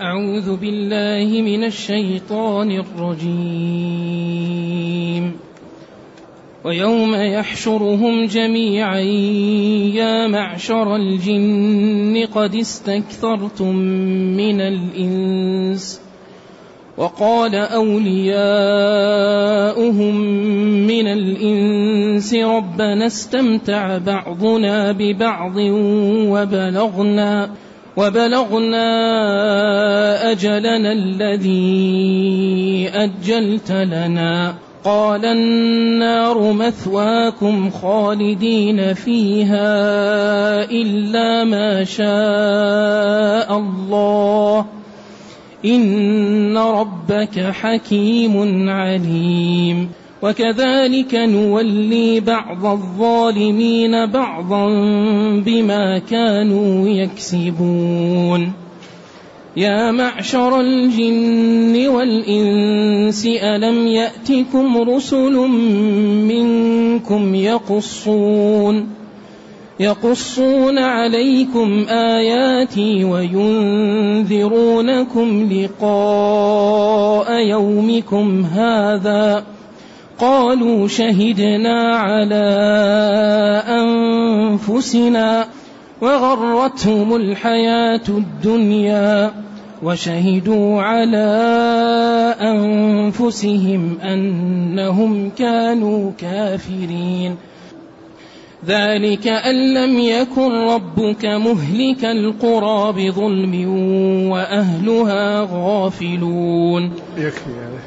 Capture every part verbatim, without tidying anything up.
أعوذ بالله من الشيطان الرجيم. ويوم يحشرهم جميعا يا معشر الجن قد استكثرتم من الإنس وقال أولياؤهم من الإنس ربنا استمتع بعضنا ببعض وبلغنا وبلغنا أجلنا الذي أجلت لنا قال النار مثواكم خالدين فيها إلا ما شاء الله إن ربك حكيم عليم. وكذلك نولي بعض الظالمين بعضا بما كانوا يكسبون. يا معشر الجن والإنس ألم يأتكم رسل منكم يقصون يقصون عليكم آياتي وينذرونكم لقاء يومكم هذا قالوا شهدنا على أنفسنا وغرتهم الحياة الدنيا وشهدوا على أنفسهم أنهم كانوا كافرين. ذلك أن لم يكن ربك مهلك القرى بظلم وأهلها غافلون. يكفي.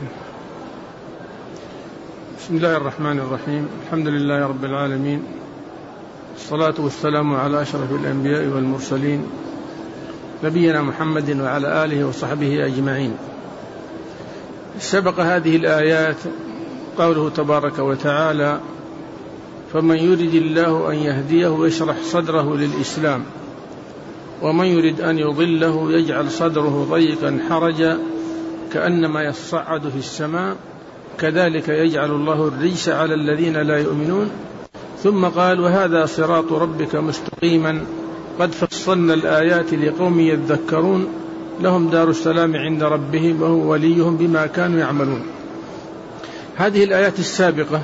بسم الله الرحمن الرحيم. الحمد لله رب العالمين، الصلاة والسلام على أشرف الأنبياء والمرسلين نبينا محمد وعلى آله وصحبه أجمعين. سبق هذه الآيات قوله تبارك وتعالى: فمن يرد الله أن يهديه يشرح صدره للإسلام ومن يرد أن يضله يجعل صدره ضيقا حرجا كأنما يصعد في السماء كذلك يجعل الله الرجس على الذين لا يؤمنون. ثم قال: وهذا صراط ربك مستقيما قد فصلنا الآيات لقوم يذكرون لهم دار السلام عند ربهم وهو وليهم بما كانوا يعملون. هذه الآيات السابقة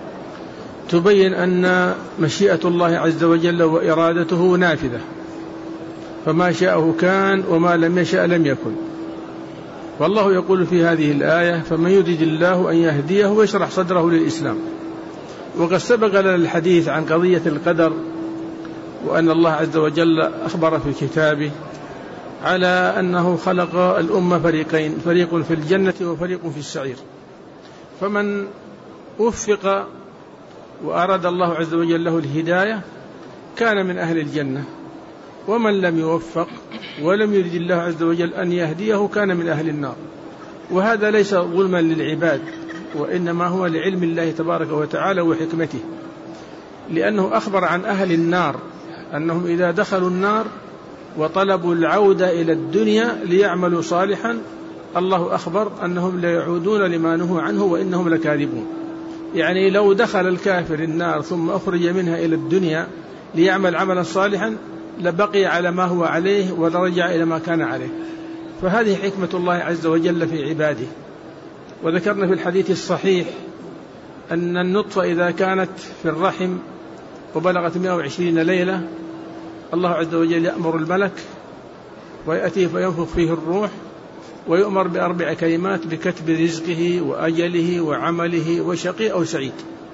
تبين أن مشيئة الله عز وجل وإرادته نافذة، فما شاءه كان وما لم يشاء لم يكن. والله يقول في هذه الآية: فمن يرد الله أن يهديه ويشرح صدره للإسلام. وقد سبق لنا الحديث عن قضية القدر، وأن الله عز وجل أخبر في كتابه على أنه خلق الأمة فريقين، فريق في الجنة وفريق في السعير، فمن وفق وأراد الله عز وجل له الهداية كان من أهل الجنة، ومن لم يوفق ولم يرد الله عز وجل أن يهديه كان من أهل النار. وهذا ليس ظلما للعباد، وإنما هو لعلم الله تبارك وتعالى وحكمته، لأنه أخبر عن أهل النار أنهم إذا دخلوا النار وطلبوا العودة إلى الدنيا ليعملوا صالحا الله أخبر أنهم لا يعودون لما نهوا عنه وإنهم لكاذبون. يعني لو دخل الكافر النار ثم أخرج منها إلى الدنيا ليعمل عملا صالحا لبقي على ما هو عليه ولرجع إلى ما كان عليه. فهذه حكمة الله عز وجل في عباده. وذكرنا في الحديث الصحيح أن النطفة إذا كانت في الرحم وبلغت مئة وعشرين ليلة الله عز وجل يأمر الملك ويأتيه فينفخ فيه الروح ويؤمر بأربع كلمات بكتب رزقه وأجله وعمله وشقي أو سعيد.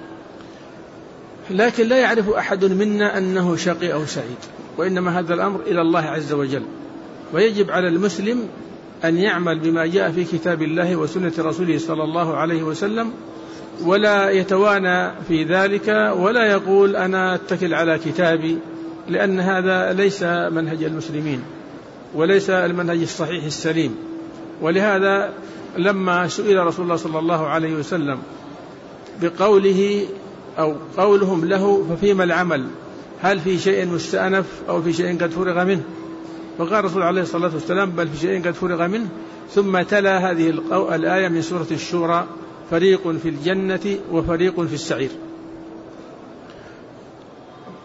لكن لا يعرف أحد منا أنه شقي أو سعيد، وإنما هذا الأمر إلى الله عز وجل. ويجب على المسلم أن يعمل بما جاء في كتاب الله وسنة رسوله صلى الله عليه وسلم، ولا يتوانى في ذلك ولا يقول أنا أتكل على كتابي، لأن هذا ليس منهج المسلمين وليس المنهج الصحيح السليم. ولهذا لما سئل رسول الله صلى الله عليه وسلم بقوله أو قولهم له ففيما العمل، هل في شيء مستأنف أو في شيء قد فرغ منه؟ فقال الرسول عليه الصلاة والسلام بل في شيء قد فرغ منه، ثم تلا هذه الآية من سورة الشورى: فريق في الجنة وفريق في السعير.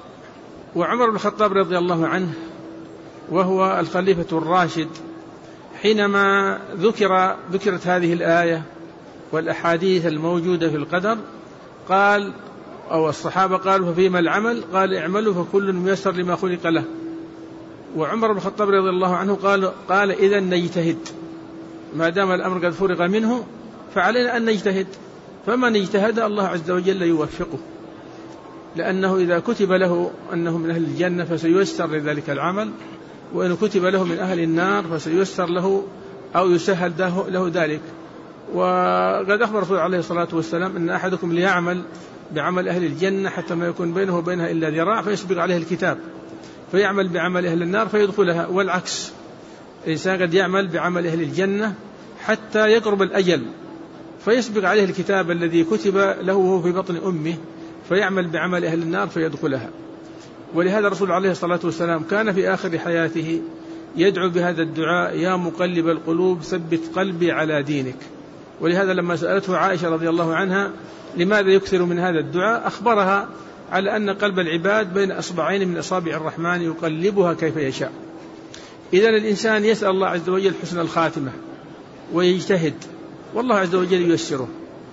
وعمر بن الخطاب رضي الله عنه وهو الخليفة الراشد حينما ذكر ذكرت هذه الآية والأحاديث الموجودة في القدر قال، أو الصحابة قالوا ففيما العمل؟ قال اعملوا فكل ميسر لما خلق له. وعمر بن الخطاب رضي الله عنه قال قال إذا نجتهد، ما دام الأمر قد فرغ منه فعلينا أن نجتهد. فمن اجتهد الله عز وجل يوفقه، لأنه إذا كتب له أنه من أهل الجنة فسييسر لذلك العمل، وإن كتب له من أهل النار فسييسر له أو يسهل له ذلك. وقد أخبر رسول عليه الصلاة والسلام أن أحدكم ليعمل بعمل أهل الجنة حتى ما يكون بينه وبينها إلا ذراع فيسبق عليه الكتاب فيعمل بعمل أهل النار فيدخلها، والعكس، الإنسان قد يعمل بعمل أهل الجنة حتى يقرب الأجل فيسبق عليه الكتاب الذي كتب له وهو في بطن أمه فيعمل بعمل أهل النار فيدخلها. ولهذا الرسول عليه الصلاة والسلام كان في آخر حياته يدعو بهذا الدعاء: يا مقلب القلوب ثبت قلبي على دينك. ولهذا لما سألته عائشة رضي الله عنها لماذا يكثر من هذا الدعاء أخبرها على أن قلب العباد بين أصبعين من أصابع الرحمن يقلبها كيف يشاء. إذن الإنسان يسأل الله عز وجل حسن الخاتمة ويجتهد، والله عز وجل ييسره.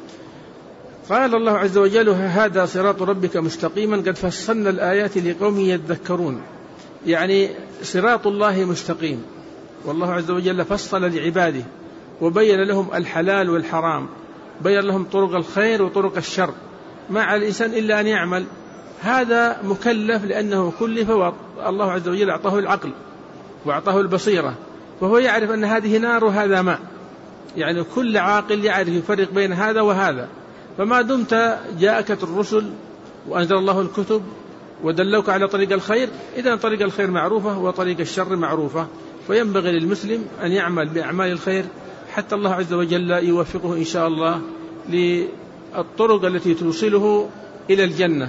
قال الله عز وجل: هذا صراط ربك مستقيما قد فصلنا الآيات لقوم يذكرون. يعني صراط الله مستقيم، والله عز وجل فصل لعباده وبين لهم الحلال والحرام، بين لهم طرق الخير وطرق الشر، ما على الإنسان إلا أن يعمل. هذا مكلف لأنه كلف، والله عز وجل أعطاه العقل وأعطاه البصيرة، فهو يعرف أن هذه نار وهذا ماء. يعني كل عاقل يعرف يفرق بين هذا وهذا. فما دمت جاءك الرسل وأنزل الله الكتب ودلوك على طريق الخير، إذا طريق الخير معروفة وطريق الشر معروفة، فينبغي للمسلم أن يعمل بأعمال الخير حتى الله عز وجل يوفقه إن شاء الله للطرق التي توصله إلى الجنة.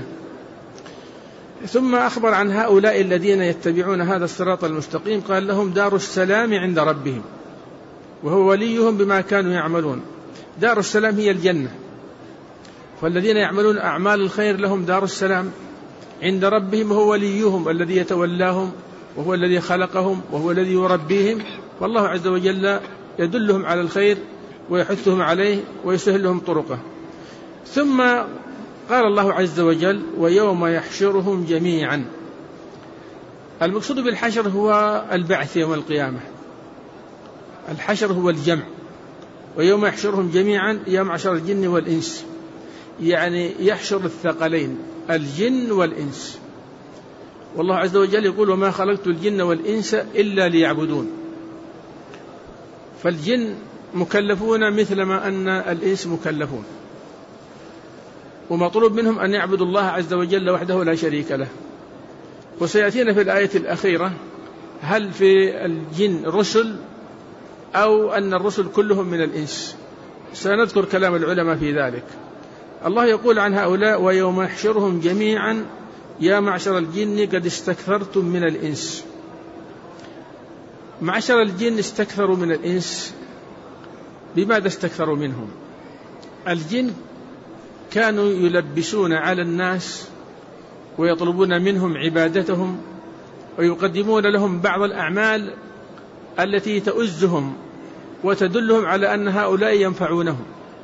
ثم أخبر عن هؤلاء الذين يتبعون هذا الصراط المستقيم، قال: لهم دار السلام عند ربهم وهو وليهم بما كانوا يعملون. دار السلام هي الجنة، فالذين يعملون أعمال الخير لهم دار السلام عند ربهم وهو وليهم الذي يتولاهم وهو الذي خلقهم وهو الذي يربيهم، والله عز وجل يدلهم على الخير ويحثهم عليه ويسهل لهم طرقه. ثم قال الله عز وجل: ويوم يحشرهم جميعا. المقصود بالحشر هو البعث يوم القيامة، الحشر هو الجمع. ويوم يحشرهم جميعا يا معشر الجن والإنس، يعني يحشر الثقلين الجن والإنس. والله عز وجل يقول: وما خلقت الجن والإنس إلا ليعبدون. فالجن مكلفون مثلما أن الإنس مكلفون، ومطلوب منهم أن يعبدوا الله عز وجل وحده لا شريك له. وسيأتينا في الآية الأخيرة هل في الجن رسل أو أن الرسل كلهم من الإنس، سنذكر كلام العلماء في ذلك. الله يقول عن هؤلاء: ويوم يحشرهم جميعا يا معشر الجن قد استكثرتم من الإنس. معشر الجن استكثروا من الإنس. بماذا استكثروا منهم؟ الجن كانوا يلبسون على الناس ويطلبون منهم عبادتهم ويقدمون لهم بعض الأعمال التي تؤزهم وتدلهم على أن هؤلاء ينفعونهم.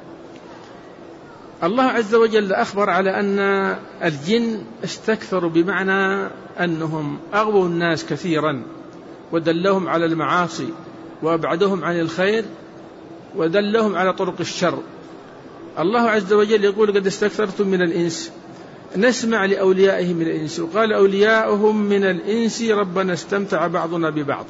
الله عز وجل أخبر على أن الجن استكثروا بمعنى أنهم أغووا الناس كثيرا ودلهم على المعاصي وأبعدهم عن الخير ودلهم على طرق الشر. الله عز وجل يقول: قد استكثرتم من الإنس. نسمع لأوليائهم من الإنس، وقال أولياؤهم من الإنس ربنا استمتع بعضنا ببعض.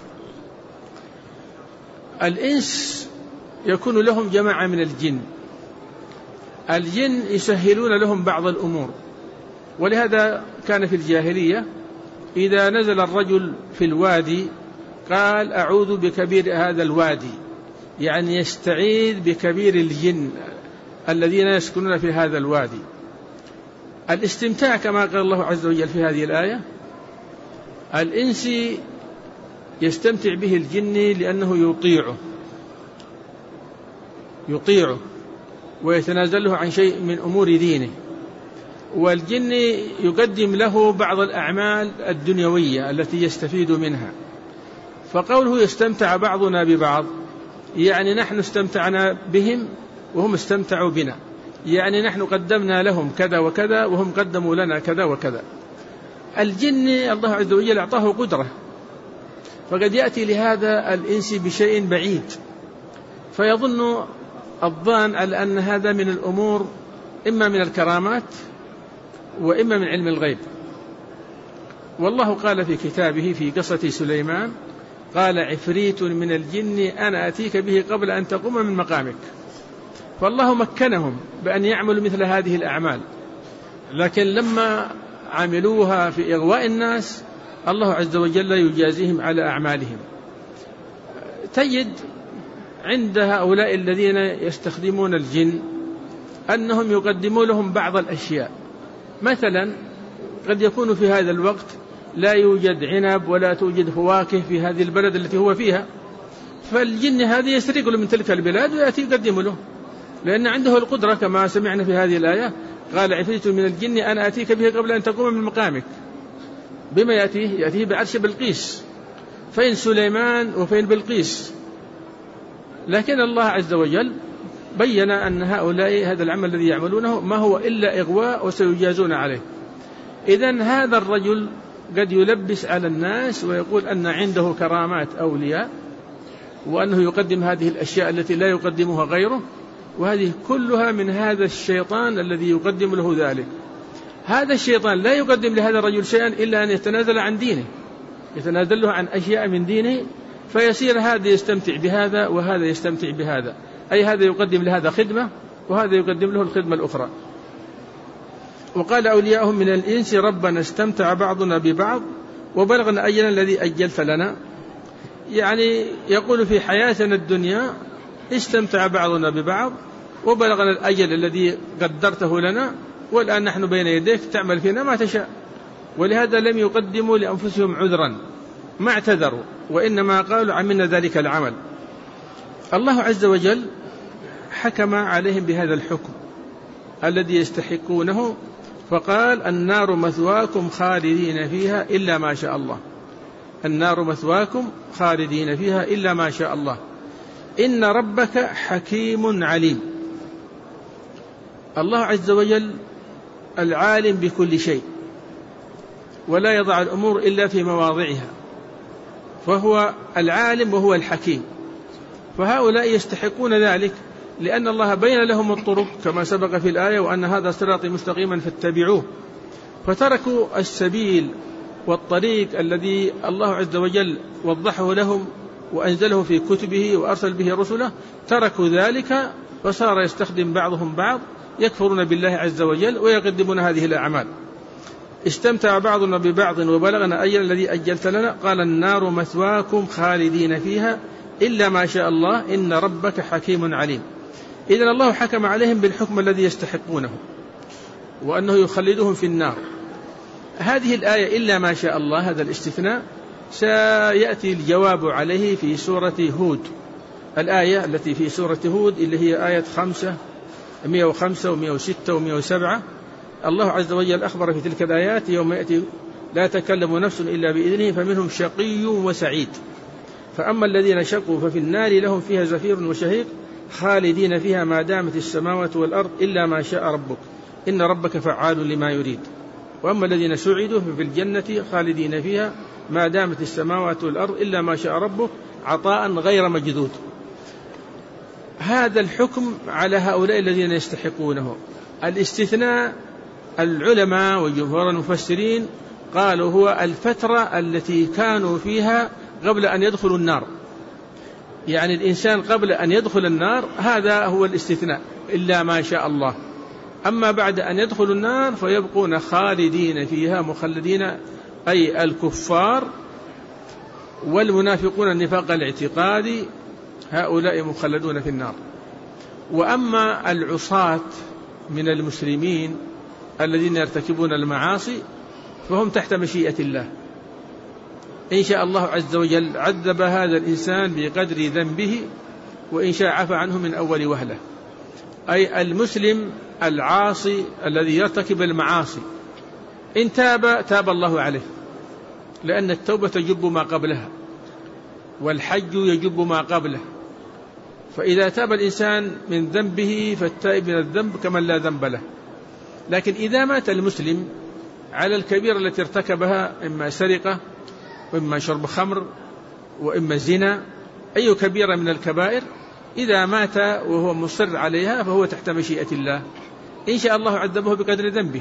الإنس يكون لهم جماعة من الجن، الجن يسهلون لهم بعض الأمور. ولهذا كان في الجاهلية إذا نزل الرجل في الوادي قال: أعوذ بكبير هذا الوادي، يعني يستعيذ بكبير الجن الذين يسكنون في هذا الوادي. الاستمتاع كما قال الله عز وجل في هذه الآية، الإنس يستمتع به الجن لأنه يطيعه يطيعه ويتنازل له عن شيء من أمور دينه، والجن يقدم له بعض الأعمال الدنيوية التي يستفيد منها. فقوله يستمتع بعضنا ببعض يعني نحن استمتعنا بهم وهم استمتعوا بنا، يعني نحن قدمنا لهم كذا وكذا وهم قدموا لنا كذا وكذا. الجن الله عز وجل أعطاه قدرة، فقد يأتي لهذا الإنس بشيء بعيد فيظن الظان على أن هذا من الأمور إما من الكرامات وإما من علم الغيب. والله قال في كتابه في قصة سليمان قال عفريت من الجن أنا أتيك به قبل أن تقوم من مقامك. فالله مكنهم بأن يعملوا مثل هذه الأعمال، لكن لما عملوها في إغواء الناس الله عز وجل يجازيهم على أعمالهم. تجد عند هؤلاء الذين يستخدمون الجن أنهم يقدمون لهم بعض الأشياء، مثلا قد يكون في هذا الوقت لا يوجد عنب ولا توجد فواكه في هذه البلد التي هو فيها، فالجن هذه يسرق له من تلك البلاد ويأتي يقدم له، لأن عنده القدرة كما سمعنا في هذه الآية قال عفريت من الجن أنا أتيك به قبل أن تقوم من مقامك. بما يأتيه؟ يأتيه بعرش بلقيس، فين سليمان وفين بلقيس. لكن الله عز وجل بين أن هؤلاء هذا العمل الذي يعملونه ما هو إلا إغواء وسيجازون عليه. إذن هذا الرجل قد يلبس على الناس ويقول أن عنده كرامات أولياء وأنه يقدم هذه الأشياء التي لا يقدمها غيره، وهذه كلها من هذا الشيطان الذي يقدم له ذلك. هذا الشيطان لا يقدم لهذا الرجل شيئا إلا أن يتنازل عن دينه، يتنازل له عن أشياء من دينه، فيصير هذا يستمتع بهذا وهذا يستمتع بهذا، أي هذا يقدم لهذا خدمة وهذا يقدم له الخدمة الأخرى. وقال أولياءهم من الإنس ربنا استمتع بعضنا ببعض وبلغنا أجلنا الذي أجلت لنا، يعني يقول في حياتنا الدنيا استمتع بعضنا ببعض وبلغنا الأجل الذي قدرته لنا، والآن نحن بين يديك تعمل فينا ما تشاء. ولهذا لم يقدموا لأنفسهم عذرا، ما اعتذروا، وإنما قالوا عملنا ذلك العمل. الله عز وجل حكم عليهم بهذا الحكم الذي يستحقونه، فقال النار مثواكم خالدين فيها إلا ما شاء الله. النار مثواكم خالدين فيها إلا ما شاء الله إن ربك حكيم عليم. الله عز وجل العالم بكل شيء ولا يضع الأمور إلا في مواضعها، فهو العالم وهو الحكيم. فهؤلاء يستحقون ذلك لأن الله بين لهم الطرق كما سبق في الآية وأن هذا صراطي مستقيما فاتبعوه، فتركوا السبيل والطريق الذي الله عز وجل وضحه لهم وأنزله في كتبه وأرسل به رسله، تركوا ذلك فصار يستخدم بعضهم بعض، يكفرون بالله عز وجل ويقدمون هذه الأعمال. استمتع بعضنا ببعض وبلغنا أجل الذي أجلت لنا قال النار مثواكم خالدين فيها إلا ما شاء الله إن ربك حكيم عليم. إذن الله حكم عليهم بالحكم الذي يستحقونه وأنه يخلدهم في النار. هذه الآية إلا ما شاء الله هذا الاستثناء سيأتي الجواب عليه في سورة هود، الآية التي في سورة هود اللي هي آية خمسة مئة وخمسة ومئة وستة ومئة وسبعة. الله عز وجل أخبر في تلك الآيات يوم يأتي لا تكلم نفس إلا بإذنه فمنهم شقي وسعيد، فأما الذين شقوا ففي النار لهم فيها زفير وشهيق خالدين فيها ما دامت السماوات والأرض إلا ما شاء ربك إن ربك فعال لما يريد، وأما الذين سعدوا ففي الجنة خالدين فيها ما دامت السماوات والأرض إلا ما شاء ربك عطاء غير مجدود. هذا الحكم على هؤلاء الذين يستحقونه. الاستثناء العلماء وجمهور المفسرين قالوا هو الفترة التي كانوا فيها قبل أن يدخلوا النار، يعني الإنسان قبل أن يدخل النار هذا هو الاستثناء إلا ما شاء الله. أما بعد أن يدخلوا النار فيبقون خالدين فيها مخلدين، أي الكفار والمنافقون النفاق الاعتقادي هؤلاء مخلدون في النار. وأما العصاة من المسلمين الذين يرتكبون المعاصي فهم تحت مشيئة الله، إن شاء الله عز وجل عذب هذا الإنسان بقدر ذنبه وإن شاء عفى عنه من أول وهلة. أي المسلم العاصي الذي يرتكب المعاصي إن تاب تاب الله عليه، لأن التوبة تجب ما قبلها. والحج يجب ما قبله، فإذا تاب الإنسان من ذنبه فالتائب من الذنب كمن لا ذنب له. لكن إذا مات المسلم على الكبيرة التي ارتكبها، إما سرقة وإما شرب خمر وإما زنا، أي كبيرة من الكبائر، إذا مات وهو مصر عليها فهو تحت مشيئة الله، إن شاء الله عذبه بقدر ذنبه،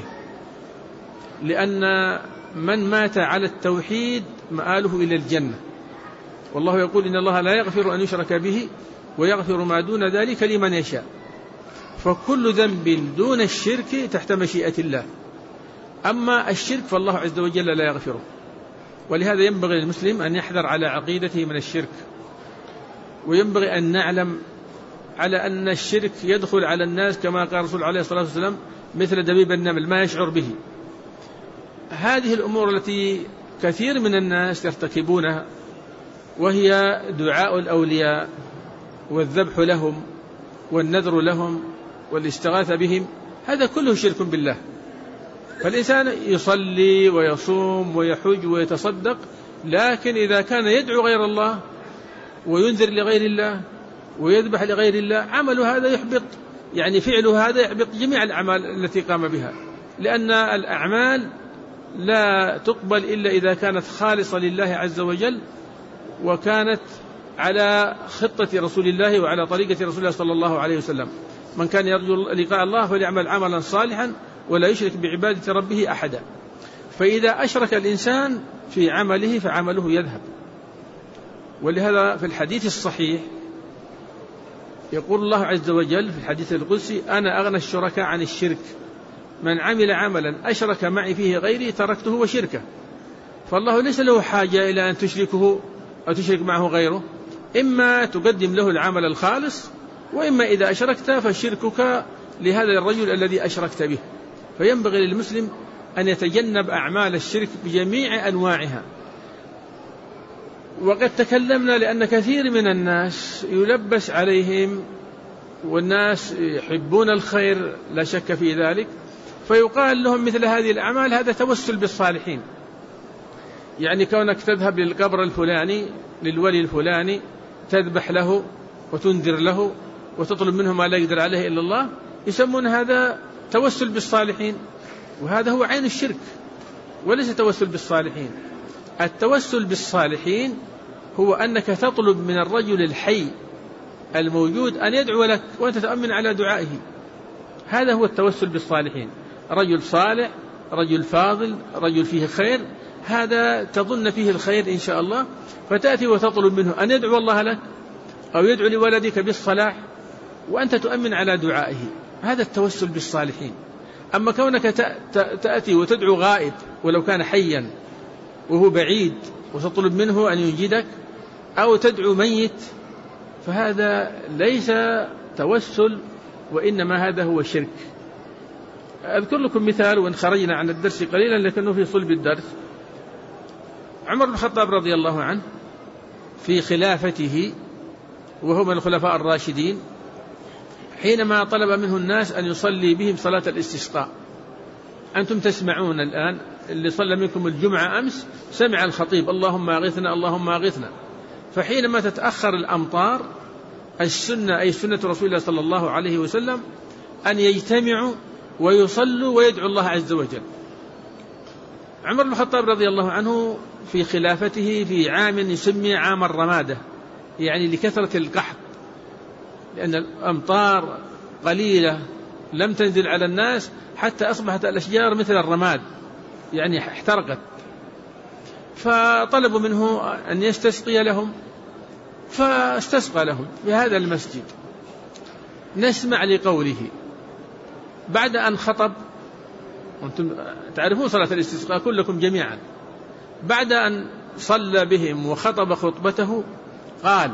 لأن من مات على التوحيد مآله إلى الجنة، والله يقول إن الله لا يغفر أن يشرك به ويغفر ما دون ذلك لمن يشاء. فكل ذنب دون الشرك تحت مشيئة الله، أما الشرك فالله عز وجل لا يغفره. ولهذا ينبغي للمسلم أن يحذر على عقيدته من الشرك، وينبغي أن نعلم على أن الشرك يدخل على الناس كما قال الرسول عليه الصلاة والسلام مثل دبيب النمل ما يشعر به. هذه الأمور التي كثير من الناس يرتكبونها، وهي دعاء الأولياء والذبح لهم والنذر لهم والاستغاثة بهم، هذا كله شرك بالله. فالإنسان يصلي ويصوم ويحج ويتصدق، لكن إذا كان يدعو غير الله وينذر لغير الله ويذبح لغير الله، عمل هذا يحبط، يعني فعله هذا يحبط جميع الأعمال التي قام بها، لأن الأعمال لا تقبل إلا إذا كانت خالصة لله عز وجل، وكانت على خطة رسول الله وعلى طريقة رسول الله صلى الله عليه وسلم. من كان يرجو لقاء الله فليعمل عملا صالحا ولا يشرك بعبادة ربه أحدا. فإذا أشرك الإنسان في عمله فعمله يذهب. ولهذا في الحديث الصحيح يقول الله عز وجل في الحديث القدسي: أنا أغنى الشركاء عن الشرك، من عمل عملا أشرك معي فيه غيري تركته وشركه. فالله ليس له حاجة إلى أن تشركه أو تشرك معه غيره، إما تقدم له العمل الخالص، وإما إذا أشركت فشركك لهذا الرجل الذي أشركت به. فينبغي للمسلم أن يتجنب أعمال الشرك بجميع أنواعها. وقد تكلمنا لأن كثير من الناس يلبس عليهم، والناس يحبون الخير لا شك في ذلك، فيقال لهم مثل هذه الأعمال هذا توسل بالصالحين. يعني كونك تذهب للقبر الفلاني للولي الفلاني تذبح له وتنذر له وتطلب منه ما لا يقدر عليه إلا الله، يسمون هذا توسل بالصالحين، وهذا هو عين الشرك وليس توسل بالصالحين. التوسل بالصالحين هو أنك تطلب من الرجل الحي الموجود أن يدعو لك وأنت تأمن على دعائه، هذا هو التوسل بالصالحين. رجل صالح، رجل فاضل، رجل فيه خير، هذا تظن فيه الخير إن شاء الله، فتأتي وتطلب منه أن يدعو الله لك أو يدعو لولدك بالصلاح وأنت تؤمن على دعائه، هذا التوسل بالصالحين. أما كونك تأتي وتدعو غائب ولو كان حيا وهو بعيد وتطلب منه أن ينجدك، أو تدعو ميت، فهذا ليس توسل، وإنما هذا هو شرك. أذكر لكم مثال وإن خرجنا عن الدرس قليلا لكنه في صلب الدرس. عمر بن الخطاب رضي الله عنه في خلافته وهو من الخلفاء الراشدين، حينما طلب منه الناس أن يصلي بهم صلاة الاستسقاء. أنتم تسمعون الآن، اللي صلى منكم الجمعة أمس سمع الخطيب: اللهم أغثنا اللهم أغثنا. فحينما تتأخر الأمطار، السنة أي سنة رسول الله صلى الله عليه وسلم أن يجتمعوا ويصلوا ويدعو الله عز وجل. عمر بن الخطاب رضي الله عنه في خلافته في عام يسمى عام الرمادة، يعني لكثرة القحط، لأن الأمطار قليلة لم تنزل على الناس حتى أصبحت الأشجار مثل الرماد، يعني احترقت. فطلبوا منه أن يستسقي لهم، فاستسقى لهم بهذا المسجد. نسمع لقوله بعد أن خطب، وأنتم تعرفون صلاة الاستسقاء كلكم جميعا، بعد أن صلى بهم وخطب خطبته قال: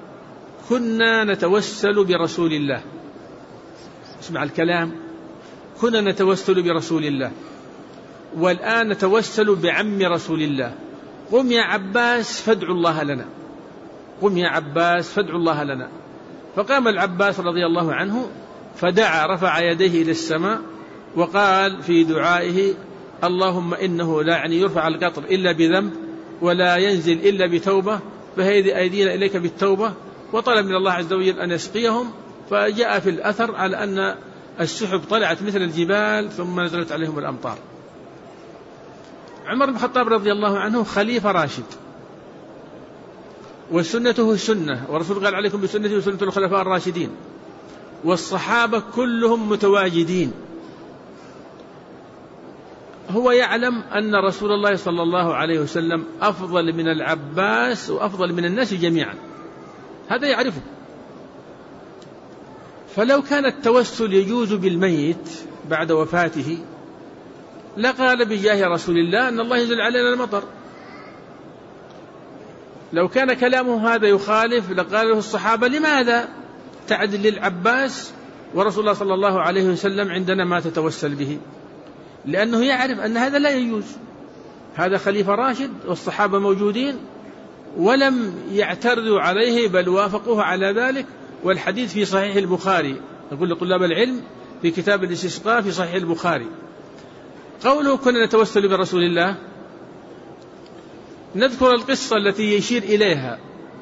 كنا نتوسل برسول الله. اسمع الكلام: كنا نتوسل برسول الله، والآن نتوسل بعم رسول الله. قم يا عباس فادعوا الله لنا، قم يا عباس فادعوا الله لنا. فقام العباس رضي الله عنه فدعا، رفع يديه إلى السماء وقال في دعائه: اللهم إنه لا يعني يرفع القطر إلا بذنب، ولا ينزل إلا بتوبة، بهيدي أيدينا إليك بالتوبة، وطلب من الله عز وجل أن يسقيهم. فجاء في الأثر على أن السحب طلعت مثل الجبال ثم نزلت عليهم الأمطار. عمر بن الخطاب رضي الله عنه خليفة راشد، وسنته سنة، ورسول قال عليكم بسنتي وسنة الخلفاء الراشدين، والصحابة كلهم متواجدين. هو يعلم أن رسول الله صلى الله عليه وسلم أفضل من العباس وأفضل من الناس جميعا، هذا يعرفه. فلو كان التوسل يجوز بالميت بعد وفاته لقال بجاه رسول الله أن الله ينزل علينا المطر. لو كان كلامه هذا يخالف لقال له الصحابة لماذا تعدل للعباس ورسول الله صلى الله عليه وسلم عندنا ما تتوسل به؟ لأنه يعرف أن هذا لا يجوز، هذا خليفة راشد والصحابة موجودين ولم يعترضوا عليه بل وافقوه على ذلك. والحديث في صحيح البخاري، نقول لطلاب العلم في كتاب الاستسقاء في صحيح البخاري، قوله كنا نتوسل برسول الله، نذكر القصة التي يشير إليها.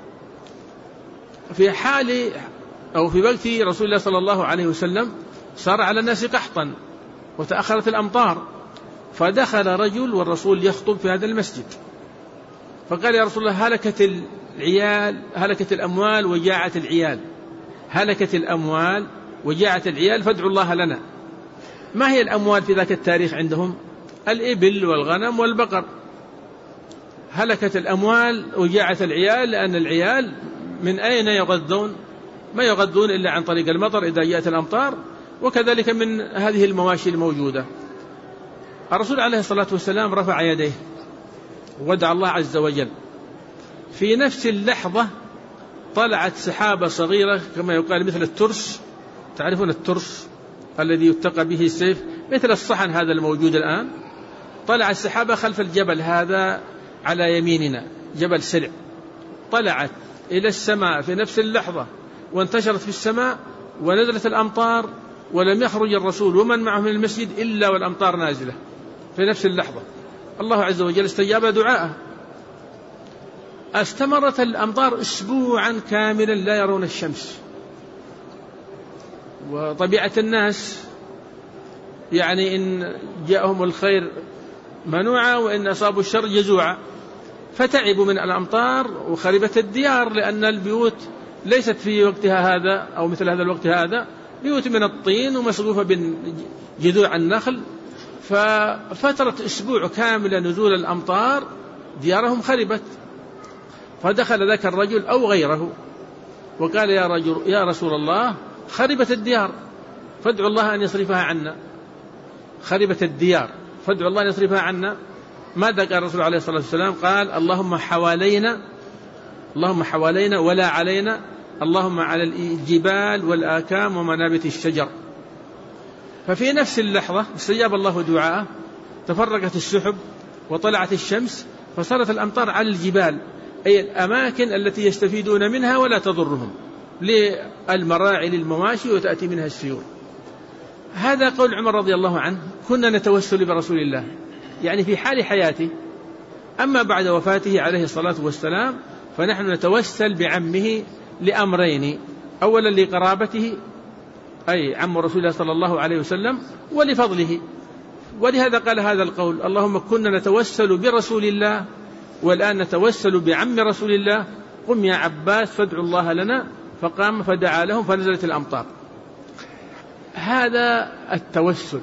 في حال أو في وقت رسول الله صلى الله عليه وسلم صار على الناس قحطا وتأخرت الأمطار، فدخل رجل والرسول يخطب في هذا المسجد، فقال يا رسول الله هلكت العيال هلكت الأموال وجاعت العيال هلكت الأموال وجاعت العيال فادعوا الله لنا. ما هي الأموال في ذاك التاريخ عندهم؟ الإبل والغنم والبقر. هلكت الأموال وجاعت العيال لأن العيال من أين يغذون؟ ما يغذون إلا عن طريق المطر إذا جاءت الأمطار، وكذلك من هذه المواشي الموجودة. الرسول عليه الصلاة والسلام رفع يديه ودعا الله عز وجل. في نفس اللحظة طلعت سحابة صغيرة كما يقال مثل الترس، تعرفون الترس الذي يتقى به السيف، مثل الصحن هذا الموجود الآن. طلعت السحابة خلف الجبل هذا على يميننا، جبل سلع، طلعت إلى السماء في نفس اللحظة وانتشرت في السماء ونزلت الأمطار، ولم يخرج الرسول ومن معه من المسجد إلا والأمطار نازلة في نفس اللحظة. الله عز وجل استجاب دعاءه. استمرت الأمطار أسبوعا كاملا لا يرون الشمس. وطبيعة الناس يعني إن جاءهم الخير منوعا وإن أصابوا الشر جزوعا، فتعبوا من الأمطار وخربت الديار، لأن البيوت ليست في وقتها هذا أو مثل هذا الوقت هذا بيوت من الطين ومسقوفة بجذوع النخل. ففترة أسبوع كاملة نزول الأمطار ديارهم خربت. فدخل ذاك الرجل أو غيره وقال يا رجل يا رسول الله خربت الديار فادعوا الله أن يصرفها عنا. خربت الديار فادعوا الله أن يصرفها عنا. ماذا قال الرسول عليه الصلاة والسلام؟ قال اللهم حوالينا اللهم حوالينا ولا علينا، اللهم على الجبال والآكام ومنابت الشجر. ففي نفس اللحظة استجاب الله دعاءه، تفرقت السحب وطلعت الشمس فصارت الأمطار على الجبال، أي الأماكن التي يستفيدون منها ولا تضرهم، للمراعي للمواشي وتأتي منها السيول. هذا قول عمر رضي الله عنه كنا نتوسل برسول الله، يعني في حال حياته. أما بعد وفاته عليه الصلاة والسلام فنحن نتوسل بعمه لأمرين: أولا لقرابته أي عم رسول الله صلى الله عليه وسلم، ولفضله. ولهذا قال هذا القول: اللهم كنا نتوسل برسول الله والآن نتوسل بعم رسول الله، قم يا عباس فادعوا الله لنا. فقام فدعا لهم فنزلت الأمطار. هذا التوسل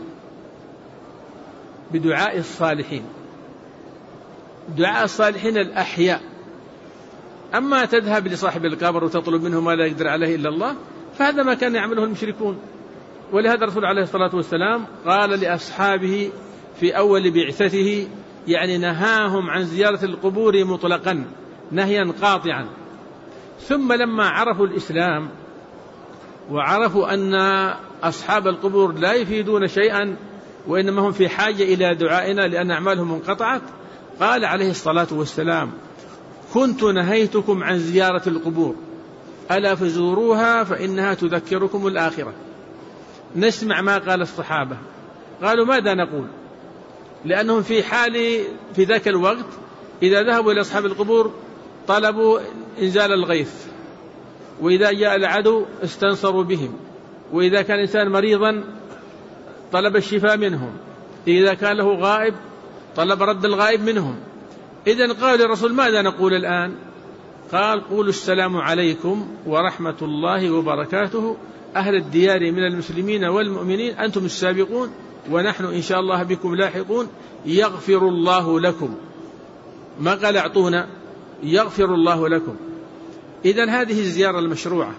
بدعاء الصالحين، دعاء الصالحين الأحياء. أما تذهب لصاحب القبر وتطلب منه ما لا يقدر عليه إلا الله، فهذا ما كان يعمله المشركون. ولهذا الرسول عليه الصلاة والسلام قال لأصحابه في أول بعثته، يعني نهاهم عن زيارة القبور مطلقا نهيا قاطعا. ثم لما عرفوا الإسلام وعرفوا أن أصحاب القبور لا يفيدون شيئا وإنما هم في حاجة إلى دعائنا لأن أعمالهم انقطعت، قال عليه الصلاة والسلام: كنت نهيتكم عن زيارة القبور ألا فزوروها فإنها تذكركم الآخرة. نسمع ما قال الصحابة، قالوا ماذا نقول؟ لأنهم في حال في ذاك الوقت إذا ذهبوا إلى أصحاب القبور طلبوا إنزال الغيث، وإذا جاء العدو استنصروا بهم، وإذا كان الإنسان مريضا طلب الشفاء منهم، إذا كان له غائب طلب رد الغائب منهم. إذن قال الرسول ماذا نقول الآن؟ قال قولوا السلام عليكم ورحمة الله وبركاته أهل الديار من المسلمين والمؤمنين، أنتم السابقون ونحن إن شاء الله بكم لاحقون، يغفر الله لكم. ما قال اعطونا، يغفر الله لكم. إذن هذه الزيارة المشروعة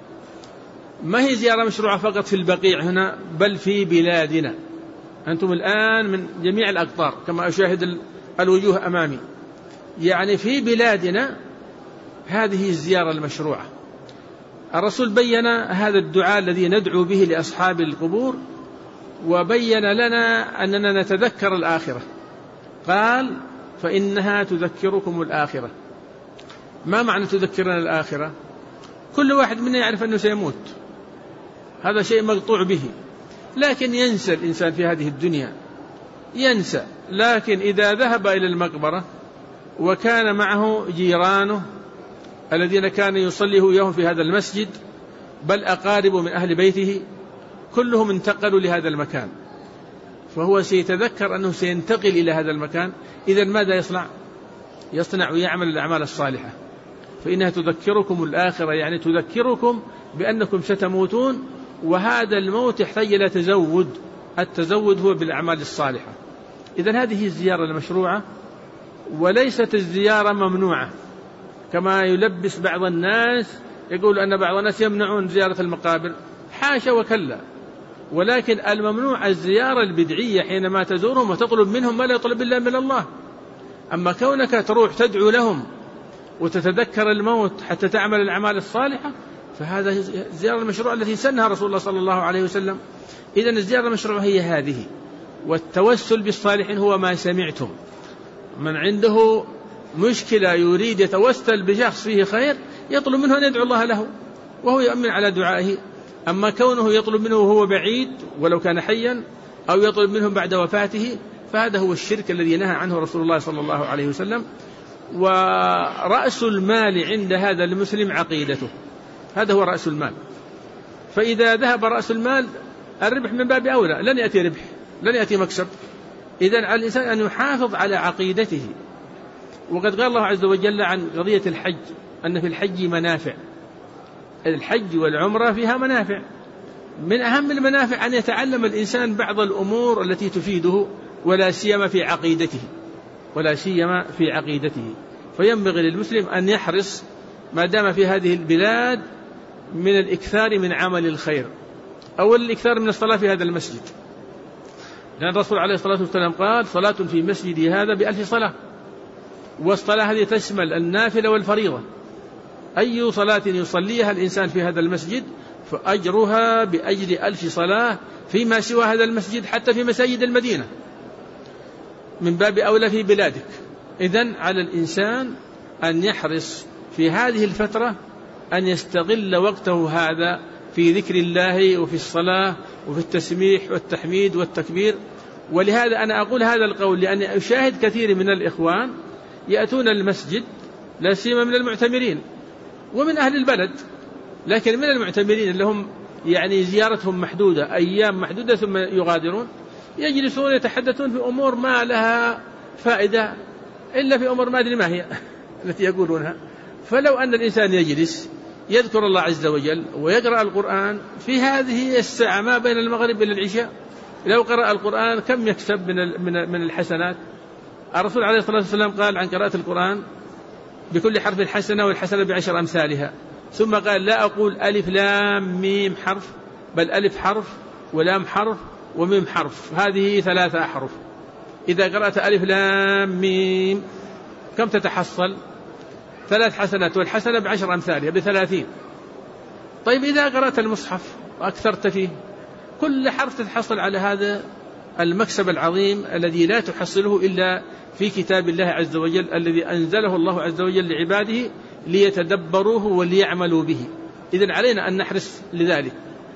ما هي زيارة مشروعة فقط في البقيع هنا، بل في بلادنا. أنتم الآن من جميع الأقطار كما أشاهد الوجوه أمامي، يعني في بلادنا هذه الزيارة المشروعة. الرسول بين هذا الدعاء الذي ندعو به لأصحاب القبور، وبين لنا أننا نتذكر الآخرة. قال فإنها تذكركم الآخرة. ما معنى تذكرنا الآخرة؟ كل واحد منا يعرف أنه سيموت، هذا شيء مقطوع به، لكن ينسى الإنسان في هذه الدنيا، ينسى. لكن إذا ذهب إلى المقبرة وكان معه جيرانه الذين كان يصلي وياهم في هذا المسجد، بل أقارب من أهل بيته، كلهم انتقلوا لهذا المكان، فهو سيتذكر أنه سينتقل إلى هذا المكان. إذن ماذا يصنع؟ يصنع ويعمل الأعمال الصالحة. فإنها تذكركم الآخرة، يعني تذكركم بأنكم ستموتون، وهذا الموت يحتاج إلى تزود. التزود هو بالأعمال الصالحة. إذن هذه الزيارة المشروعة، وليست الزيارة ممنوعة كما يلبس بعض الناس، يقول أن بعض الناس يمنعون زيارة المقابر. حاشا وكلا، ولكن الممنوع الزيارة البدعية حينما تزورهم وتطلب منهم ما لا يطلب إلا من الله. أما كونك تروح تدعو لهم وتتذكر الموت حتى تعمل الأعمال الصالحة، فهذا الزيارة المشروعة التي سنها رسول الله صلى الله عليه وسلم. إذن الزيارة المشروعة هي هذه. والتوسل بالصالحين هو ما سمعتم. من عنده مشكلة يريد يتوسل بشخص فيه خير، يطلب منه أن يدعو الله له وهو يؤمن على دعائه. أما كونه يطلب منه وهو بعيد ولو كان حيا، أو يطلب منه بعد وفاته، فهذا هو الشرك الذي نهى عنه رسول الله صلى الله عليه وسلم. ورأس المال عند هذا المسلم عقيدته، هذا هو رأس المال. فإذا ذهب رأس المال الربح من باب أولى، لن يأتي ربح، لن يأتي مكسب. إذن على الإنسان أن يحافظ على عقيدته. وقد قال الله عز وجل عن قضية الحج أن في الحج منافع. الحج والعمرة فيها منافع، من أهم المنافع أن يتعلم الإنسان بعض الأمور التي تفيده، ولا سيما في عقيدته، ولا سيما في عقيدته. فينبغي للمسلم أن يحرص ما دام في هذه البلاد من الإكثار من عمل الخير. أول الإكثار من الصلاة في هذا المسجد، لأن الرسول عليه الصلاة والسلام قال صلاة في مسجدي هذا بألف صلاة. والصلاة هذه تشمل النافلة والفريضة. أي صلاة يصليها الإنسان في هذا المسجد فأجرها بأجر ألف صلاة فيما سوى هذا المسجد، حتى في مساجد المدينة، من باب أولى في بلادك. إذن على الإنسان أن يحرص في هذه الفترة أن يستغل وقته هذا في ذكر الله وفي الصلاة وفي التسبيح والتحميد والتكبير. ولهذا أنا أقول هذا القول لأني أشاهد كثير من الإخوان يأتون المسجد، لا سيما من المعتمرين ومن أهل البلد، لكن من المعتمرين اللي هم يعني زيارتهم محدودة، أيام محدودة ثم يغادرون، يجلسون يتحدثون في أمور ما لها فائدة إلا في أمور ما أدري ما هي التي يقولونها. فلو أن الإنسان يجلس يذكر الله عز وجل ويقرأ القرآن في هذه الساعة ما بين المغرب إلى العشاء، لو قرأ القرآن كم يكسب من من الحسنات؟ الرسول عليه الصلاة والسلام قال عن قراءة القرآن بكل حرف حسنة، والحسنة بعشر أمثالها. ثم قال لا أقول ألف لام ميم حرف، بل ألف حرف ولام حرف وميم حرف، هذه ثلاثة أحرف. إذا قرأت ألف لام ميم كم تتحصل؟ ثلاث حسنات، والحسنة بعشر أمثالها بثلاثين. طيب إذا قرأت المصحف وأكثرت فيه كل حرف تتحصل على هذا المكسب العظيم الذي لا تحصله إلا في كتاب الله عز وجل الذي أنزله الله عز وجل لعباده ليتدبروه وليعملوا به. إذن علينا أن نحرص لذلك.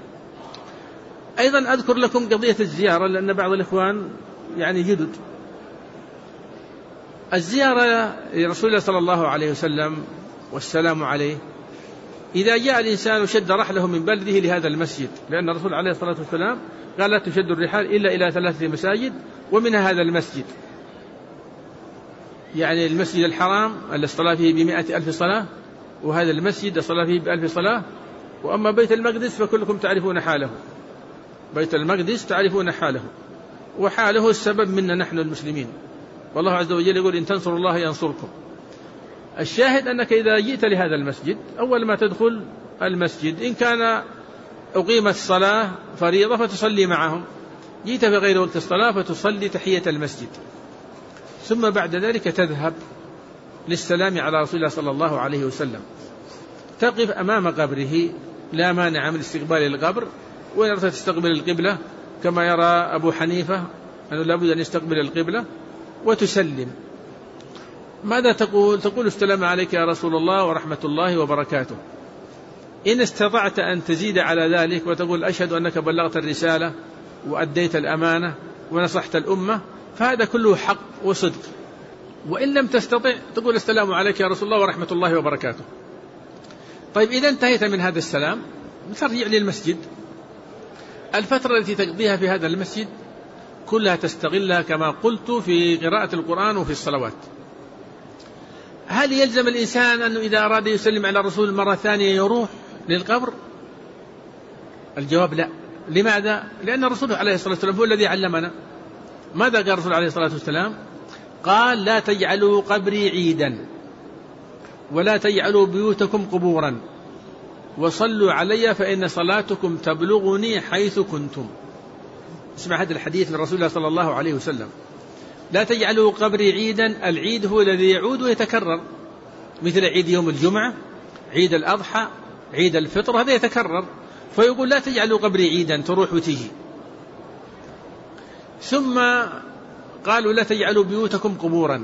أيضا أذكر لكم قضية الزيارة، لأن بعض الإخوان يعني جدد. الزيارة لرسول الله صلى الله عليه وسلم والسلام عليه إذا جاء الإنسان وشد رحله من بلده لهذا المسجد، لأن الرسول عليه الصلاة والسلام قال لا تشد الرحال إلا إلى ثلاثة مساجد ومنها هذا المسجد، يعني المسجد الحرام الذي الصلاة فيه بمئة ألف صلاة، وهذا المسجد الصلاة فيه بألف صلاة. وأما بيت المقدس فكلكم تعرفون حاله، بيت المقدس تعرفون حاله، وحاله السبب منا نحن المسلمين، والله عز وجل يقول إن تنصروا الله ينصركم. الشاهد أنك إذا جئت لهذا المسجد أول ما تدخل المسجد إن كان أقيمت الصلاة فريضة فتصلي معهم، جئت في غير وقت الصلاة فتصلي تحية المسجد، ثم بعد ذلك تذهب للسلام على رسول الله صلى الله عليه وسلم، تقف أمام قبره، لا مانع من استقبال القبر، وإن أردت تستقبل القبلة كما يرى أبو حنيفة أنه لابد أن يستقبل القبلة، وتسلم. ماذا تقول؟ تقول السلام عليك يا رسول الله ورحمة الله وبركاته. إن استطعت أن تزيد على ذلك وتقول أشهد أنك بلغت الرسالة وأديت الأمانة ونصحت الأمة، فهذا كله حق وصدق. وإن لم تستطع تقول السلام عليك يا رسول الله ورحمة الله وبركاته. طيب إذا انتهيت من هذا السلام ترجع للمسجد، الفترة التي تقضيها في هذا المسجد كلها تستغلها كما قلت في قراءة القرآن وفي الصلوات. هل يلزم الإنسان أنه إذا أراد يسلم على الرسول مرة ثانية يروح للقبر؟ الجواب لا. لماذا؟ لأن الرسول عليه الصلاة والسلام هو الذي علمنا. ماذا قال الرسول عليه الصلاة والسلام؟ قال لا تجعلوا قبري عيدا ولا تجعلوا بيوتكم قبورا وصلوا علي فإن صلاتكم تبلغني حيث كنتم. اسمع هذا الحديث من رسول الله صلى الله عليه وسلم، لا تجعلوا قبري عيدا. العيد هو الذي يعود ويتكرر، مثل عيد يوم الجمعة، عيد الأضحى، عيد الفطر، هذا يتكرر. فيقول لا تجعلوا قبري عيدا تروح وتيجي. ثم قالوا لا تجعلوا بيوتكم قبورا.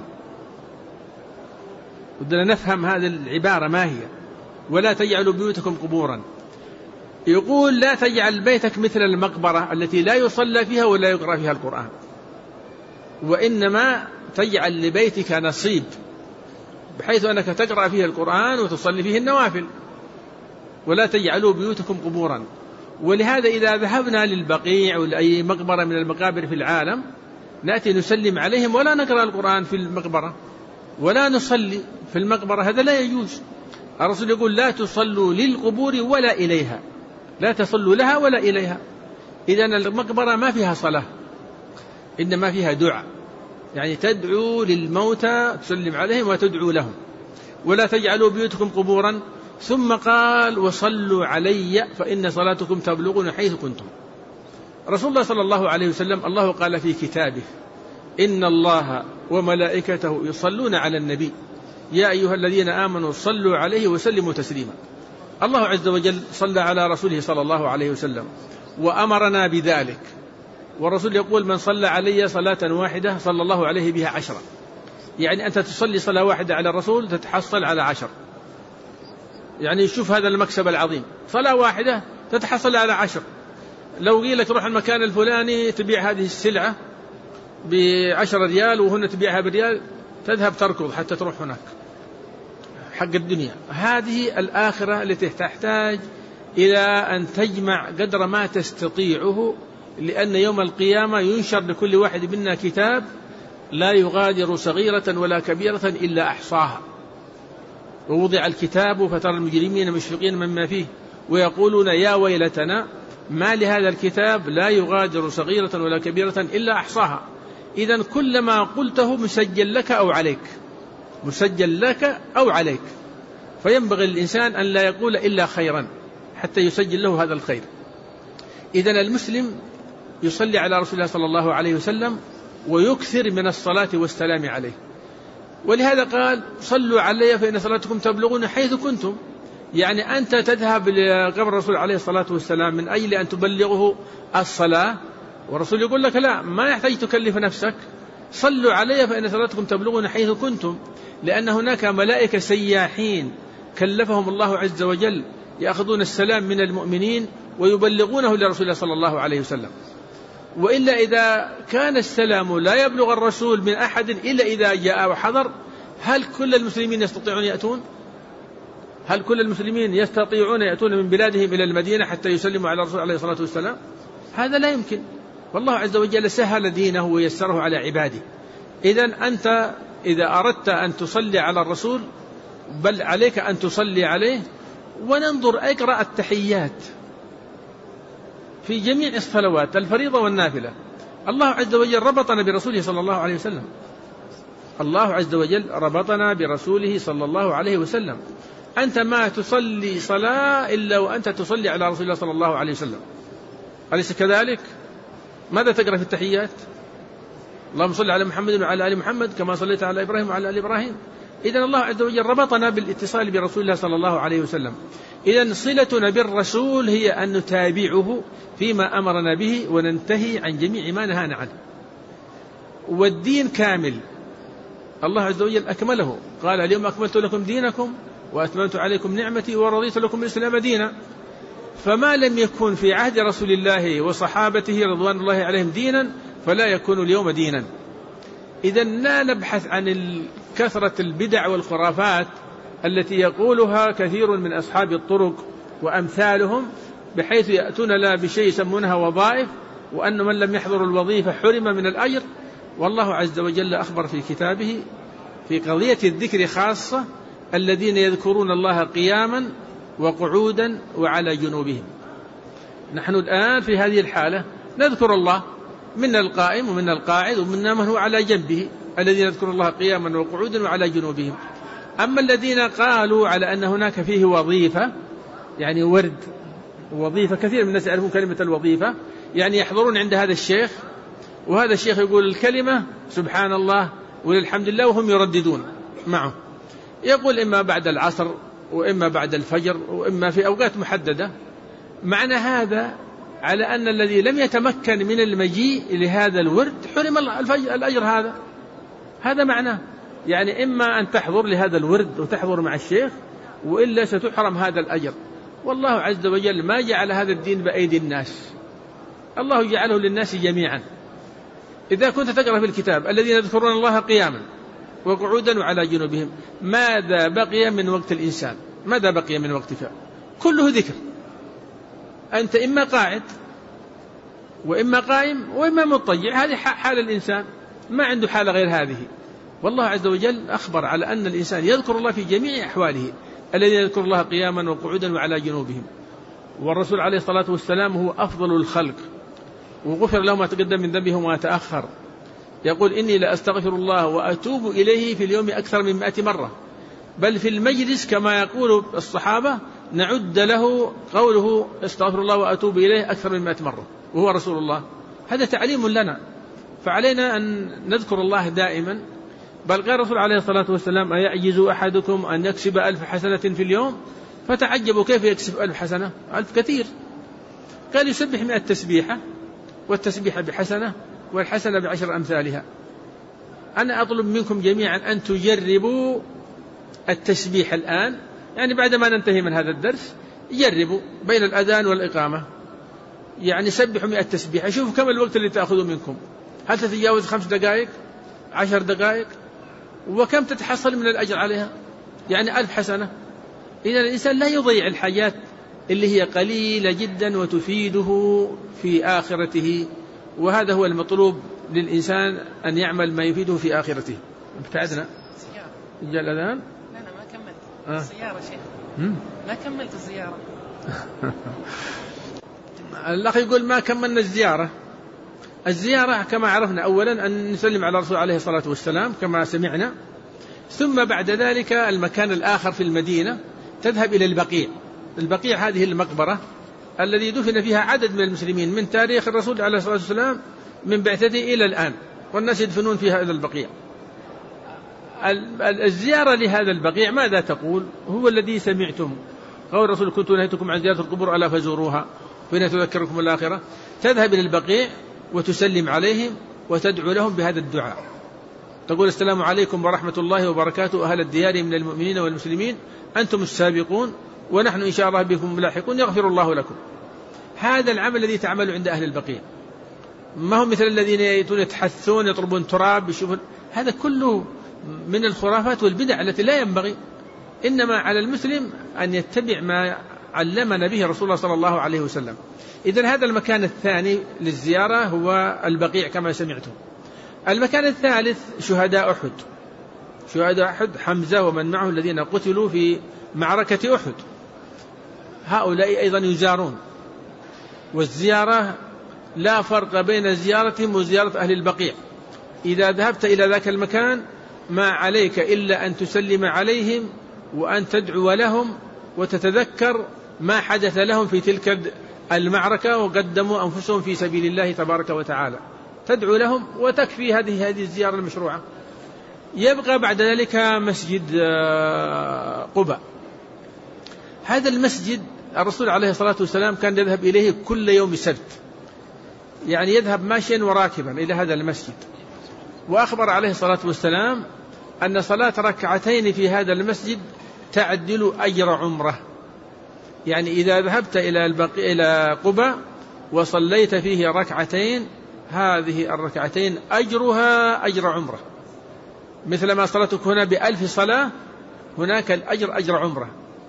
بدنا نفهم هذه العبارة ما هي، ولا تجعلوا بيوتكم قبورا. يقول لا تجعل بيتك مثل المقبرة التي لا يصلى فيها ولا يقرأ فيها القرآن، وإنما تجعل لبيتك نصيب بحيث أنك تقرأ فيه القرآن وتصلي فيه النوافل. ولا تجعلوا بيوتكم قبورا. ولهذا إذا ذهبنا للبقيع أو لأي مقبرة من المقابر في العالم نأتي نسلم عليهم ولا نقرأ القرآن في المقبرة ولا نصلي في المقبرة، هذا لا يجوز. الرسول يقول لا تصلوا للقبور ولا إليها، لا تصلوا لها ولا إليها. إذن المقبرة ما فيها صلاة، إنما فيها دعاء، يعني تدعو للموتى، تسلم عليهم وتدعو لهم. ولا تجعلوا بيوتكم قبورا. ثم قال وصلوا علي فإن صلاتكم تبلغون حيث كنتم. رسول الله صلى الله عليه وسلم الله قال في كتابه إن الله وملائكته يصلون على النبي يا أيها الذين آمنوا صلوا عليه وسلموا تسليما. الله عز وجل صلى على رسوله صلى الله عليه وسلم وأمرنا بذلك، والرسول يقول من صلى علي صلاة واحدة صلى الله عليه بها عشرة. يعني أنت تصلي صلاة واحدة على الرسول تتحصل على عشر. يعني شوف هذا المكسب العظيم، صلاة واحدة تتحصل على عشر. لو قيل لك روح المكان الفلاني تبيع هذه السلعة بعشر ريال وهنا تبيعها بريال، تذهب تركض حتى تروح هناك حق الدنيا. هذه الآخرة التي تحتاج إلى أن تجمع قدر ما تستطيعه، لأن يوم القيامة ينشر لكل واحد منا كتاب لا يغادر صغيرة ولا كبيرة إلا أحصاها. ووضع الكتاب فترى المجرمين مشفقين مما فيه ويقولون يا ويلتنا ما لهذا الكتاب لا يغادر صغيرة ولا كبيرة إلا أحصاها. إذن كل ما قلته مسجل لك أو عليك، مسجل لك أو عليك، فينبغي الإنسان أن لا يقول إلا خيرا حتى يسجل له هذا الخير. إذن المسلم يصلي على رسول الله صلى الله عليه وسلم ويكثر من الصلاة والسلام عليه. ولهذا قال صلوا علي فإن صلاتكم تبلغون حيث كنتم. يعني أنت تذهب لقبر الرسول عليه الصلاة والسلام من أجل أن تبلغه الصلاة، والرسول يقول لك لا، ما يحتاج تكلف نفسك، صلوا علي فإن صلاتكم تبلغون حيث كنتم. لأن هناك ملائكة سياحين كلفهم الله عز وجل يأخذون السلام من المؤمنين ويبلغونه لرسول الله صلى الله عليه وسلم. وإلا إذا كان السلام لا يبلغ الرسول من أحد إلا إذا جاء وحضر، هل كل المسلمين يستطيعون يأتون؟ هل كل المسلمين يستطيعون يأتون من بلادهم إلى المدينة حتى يسلموا على الرسول عليه الصلاة والسلام؟ هذا لا يمكن. والله عز وجل سهل دينه ويسره على عباده. إذن أنت إذا أردت أن تصلي على الرسول بل عليك أن تصلي عليه. وننظر اقرأ التحيات في جميع الصلوات الفريضة والنافلة. الله عز وجل ربطنا برسوله صلى الله عليه وسلم. الله عز وجل ربطنا برسوله صلى الله عليه وسلم. أنت ما تصلي صلاة إلا وأنت تصلي على رسول الله صلى الله عليه وسلم، أليس كذلك؟ ماذا تقرأ في التحيات؟ اللهم صل على محمد وعلى آل محمد كما صليت على إبراهيم وعلى آل إبراهيم. إذن الله عز وجل ربطنا بالاتصال برسول الله صلى الله عليه وسلم. إذن صلتنا بالرسول هي أن نتابعه فيما أمرنا به وننتهي عن جميع ما نهانا عنه. والدين كامل، الله عز وجل أكمله، قال اليوم أكملت لكم دينكم وأتممت عليكم نعمتي ورضيت لكم الإسلام دينا. فما لم يكن في عهد رسول الله وصحابته رضوان الله عليهم دينا فلا يكون اليوم دينا. إذن لا نبحث عن كثرة البدع والخرافات التي يقولها كثير من أصحاب الطرق وأمثالهم، بحيث يأتون لا بشيء يسمونها وظائف، وأن من لم يحضر الوظيفة حرم من الأجر. والله عز وجل أخبر في كتابه في قضية الذكر خاصة الذين يذكرون الله قياما وقعودا وعلى جنوبهم. نحن الآن في هذه الحالة نذكر الله، منا القائم ومنا القاعد ومنا من هو على جنبه، الذين يذكرون الله قياما وقعودا وعلى جنوبهم. أما الذين قالوا على أن هناك فيه وظيفة، يعني ورد وظيفة، كثير من الناس يعرفون كلمة الوظيفة، يعني يحضرون عند هذا الشيخ وهذا الشيخ يقول الكلمة سبحان الله والحمد لله وهم يرددون معه، يقول إما بعد العصر وإما بعد الفجر وإما في أوقات محددة. معنى هذا على أن الذي لم يتمكن من المجيء لهذا الورد حرم الأجر. هذا هذا معناه، يعني إما أن تحضر لهذا الورد وتحضر مع الشيخ وإلا ستحرم هذا الأجر. والله عز وجل ما جعل هذا الدين بأيدي الناس، الله جعله للناس جميعا. إذا كنت تقرأ في الكتاب الذين يذكرون الله قياما وقعودا وعلى جنوبهم، ماذا بقي من وقت الإنسان؟ ماذا بقي من وقتك؟ كله ذكر. أنت إما قاعد وإما قائم وإما مضطجع، هذه حال الإنسان، ما عنده حالة غير هذه. والله عز وجل أخبر على أن الإنسان يذكر الله في جميع أحواله، الذين يذكر الله قياما وقعودا وعلى جنوبهم. والرسول عليه الصلاة والسلام هو أفضل الخلق وغفر له ما تقدم من ذنبه وما تأخر. يقول إني لأستغفر الله وأتوب إليه في اليوم أكثر من مائة مرة، بل في المجلس كما يقول الصحابة نعد له قوله استغفر الله وأتوب إليه أكثر من مائة مرة وهو رسول الله. هذا تعليم لنا، فعلينا أن نذكر الله دائما. بل قال الرسول عليه الصلاة والسلام أيعجز أحدكم أن يكسب ألف حسنة في اليوم؟ فتعجبوا كيف يكسب ألف حسنة؟ ألف كثير. قال يسبح مئة تسبيحة والتسبيحة بحسنة والحسنة بعشر أمثالها. أنا أطلب منكم جميعا أن تجربوا التسبيح الآن، يعني بعدما ننتهي من هذا الدرس جربوا بين الأذان والإقامة، يعني سبحوا مئة تسبيحة، شوفوا كم الوقت اللي تأخذوا منكم، هل تتجاوز خمس دقائق عشر دقائق؟ وكم تتحصل من الأجر عليها؟ يعني ألف حسنة. إذا الإنسان لا يضيع الحاجات اللي هي قليلة جدا وتفيده في آخرته، وهذا هو المطلوب للإنسان أن يعمل ما يفيده في آخرته. ابتعدنا جاء الأذان؟ لا لا ما كملت آه. الزيارة شيخ ما كملت الزيارة. الأخ يقول ما كملنا الزيارة. الزيارة كما عرفنا أولا أن نسلم على الرسول عليه الصلاة والسلام كما سمعنا، ثم بعد ذلك المكان الآخر في المدينة تذهب إلى البقيع. البقيع هذه المقبرة الذي دفن فيها عدد من المسلمين من تاريخ الرسول عليه الصلاة والسلام من بعثته إلى الآن، والناس يدفنون فيها إلى البقيع. الزيارة لهذا البقيع ماذا تقول؟ هو الذي سمعتم قول الرسول كنت نهيتكم عن زيارة القبور ألا فزوروها فإنها تذكركم الآخرة. تذهب إلى البقيع وتسلم عليهم وتدعو لهم بهذا الدعاء، تقول السلام عليكم ورحمة الله وبركاته أهل الديار من المؤمنين والمسلمين أنتم السابقون ونحن إن شاء الله بكم ملاحقون يغفر الله لكم. هذا العمل الذي تعمل عند أهل البقيع. ما هم مثل الذين يأتون يتحثون يطلبون تراب يشوفون، هذا كله من الخرافات والبدع التي لا ينبغي. إنما على المسلم أن يتبع ما علمنا به رسول الله صلى الله عليه وسلم. إذن هذا المكان الثاني للزيارة هو البقيع كما سمعتم. المكان الثالث شهداء أحد، شهداء أحد حمزة ومن معه الذين قتلوا في معركة أحد، هؤلاء أيضا يزارون. والزيارة لا فرق بين زيارتهم وزيارة أهل البقيع. إذا ذهبت إلى ذاك المكان ما عليك إلا أن تسلم عليهم وأن تدعو لهم وتتذكر ما حدث لهم في تلك المعركة وقدموا أنفسهم في سبيل الله تبارك وتعالى، تدعو لهم وتكفي هذه هذه الزيارة المشروعة. يبقى بعد ذلك مسجد قباء. هذا المسجد الرسول عليه الصلاة والسلام كان يذهب إليه كل يوم سبت، يعني يذهب ماشيا وراكبا إلى هذا المسجد. وأخبر عليه الصلاة والسلام أن صلاة ركعتين في هذا المسجد تعدل أجر عمره، يعني إذا ذهبت إلى البقيع إلى قباء وصليت فيه ركعتين، هذه الركعتين أجرها أجر عمره، مثل ما صلاتك هنا بألف صلاة هناك الأجر أجر عمره،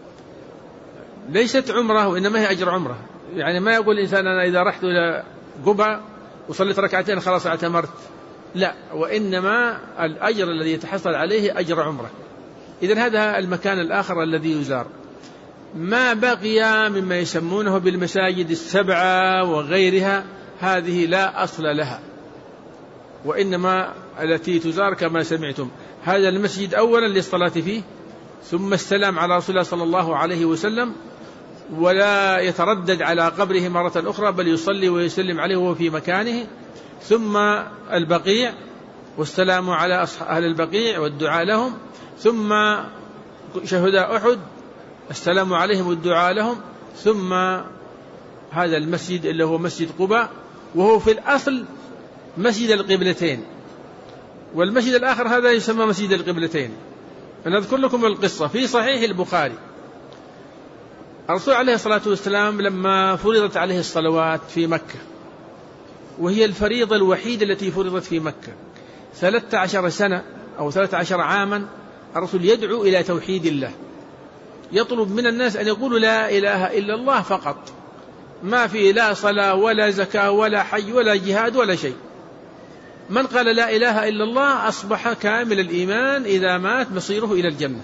ليست عمره وإنما هي أجر عمره. يعني ما يقول الإنسان أنا إذا رحت إلى قباء وصليت ركعتين خلاص اعتمرت، لا، وإنما الأجر الذي يتحصل عليه أجر عمره. إذن هذا المكان الآخر الذي يزار. ما بقي مما يسمونه بالمساجد السبعة وغيرها هذه لا أصل لها، وإنما التي تزار كما سمعتم هذا المسجد أولا للصلاة فيه، ثم السلام على رسول الله صلى الله عليه وسلم، ولا يتردد على قبره مرة أخرى بل يصلي ويسلم عليه وهو في مكانه، ثم البقيع والسلام على أهل البقيع والدعاء لهم، ثم شهداء أحد السلام عليهم والدعاء لهم، ثم هذا المسجد اللي هو مسجد قباء، وهو في الأصل مسجد القبلتين، والمسجد الآخر هذا يسمى مسجد القبلتين. فنذكر لكم القصة في صحيح البخاري. الرسول عليه الصلاة والسلام لما فرضت عليه الصلوات في مكة، وهي الفريضة الوحيدة التي فرضت في مكة، ثلاثة عشر سنة أو ثلاثة عشر عاما الرسول يدعو إلى توحيد الله، يطلب من الناس أن يقولوا لا إله إلا الله فقط، ما في لا صلاة ولا زكاة ولا حج ولا جهاد ولا شيء. من قال لا إله إلا الله أصبح كامل الإيمان، إذا مات مصيره إلى الجنة.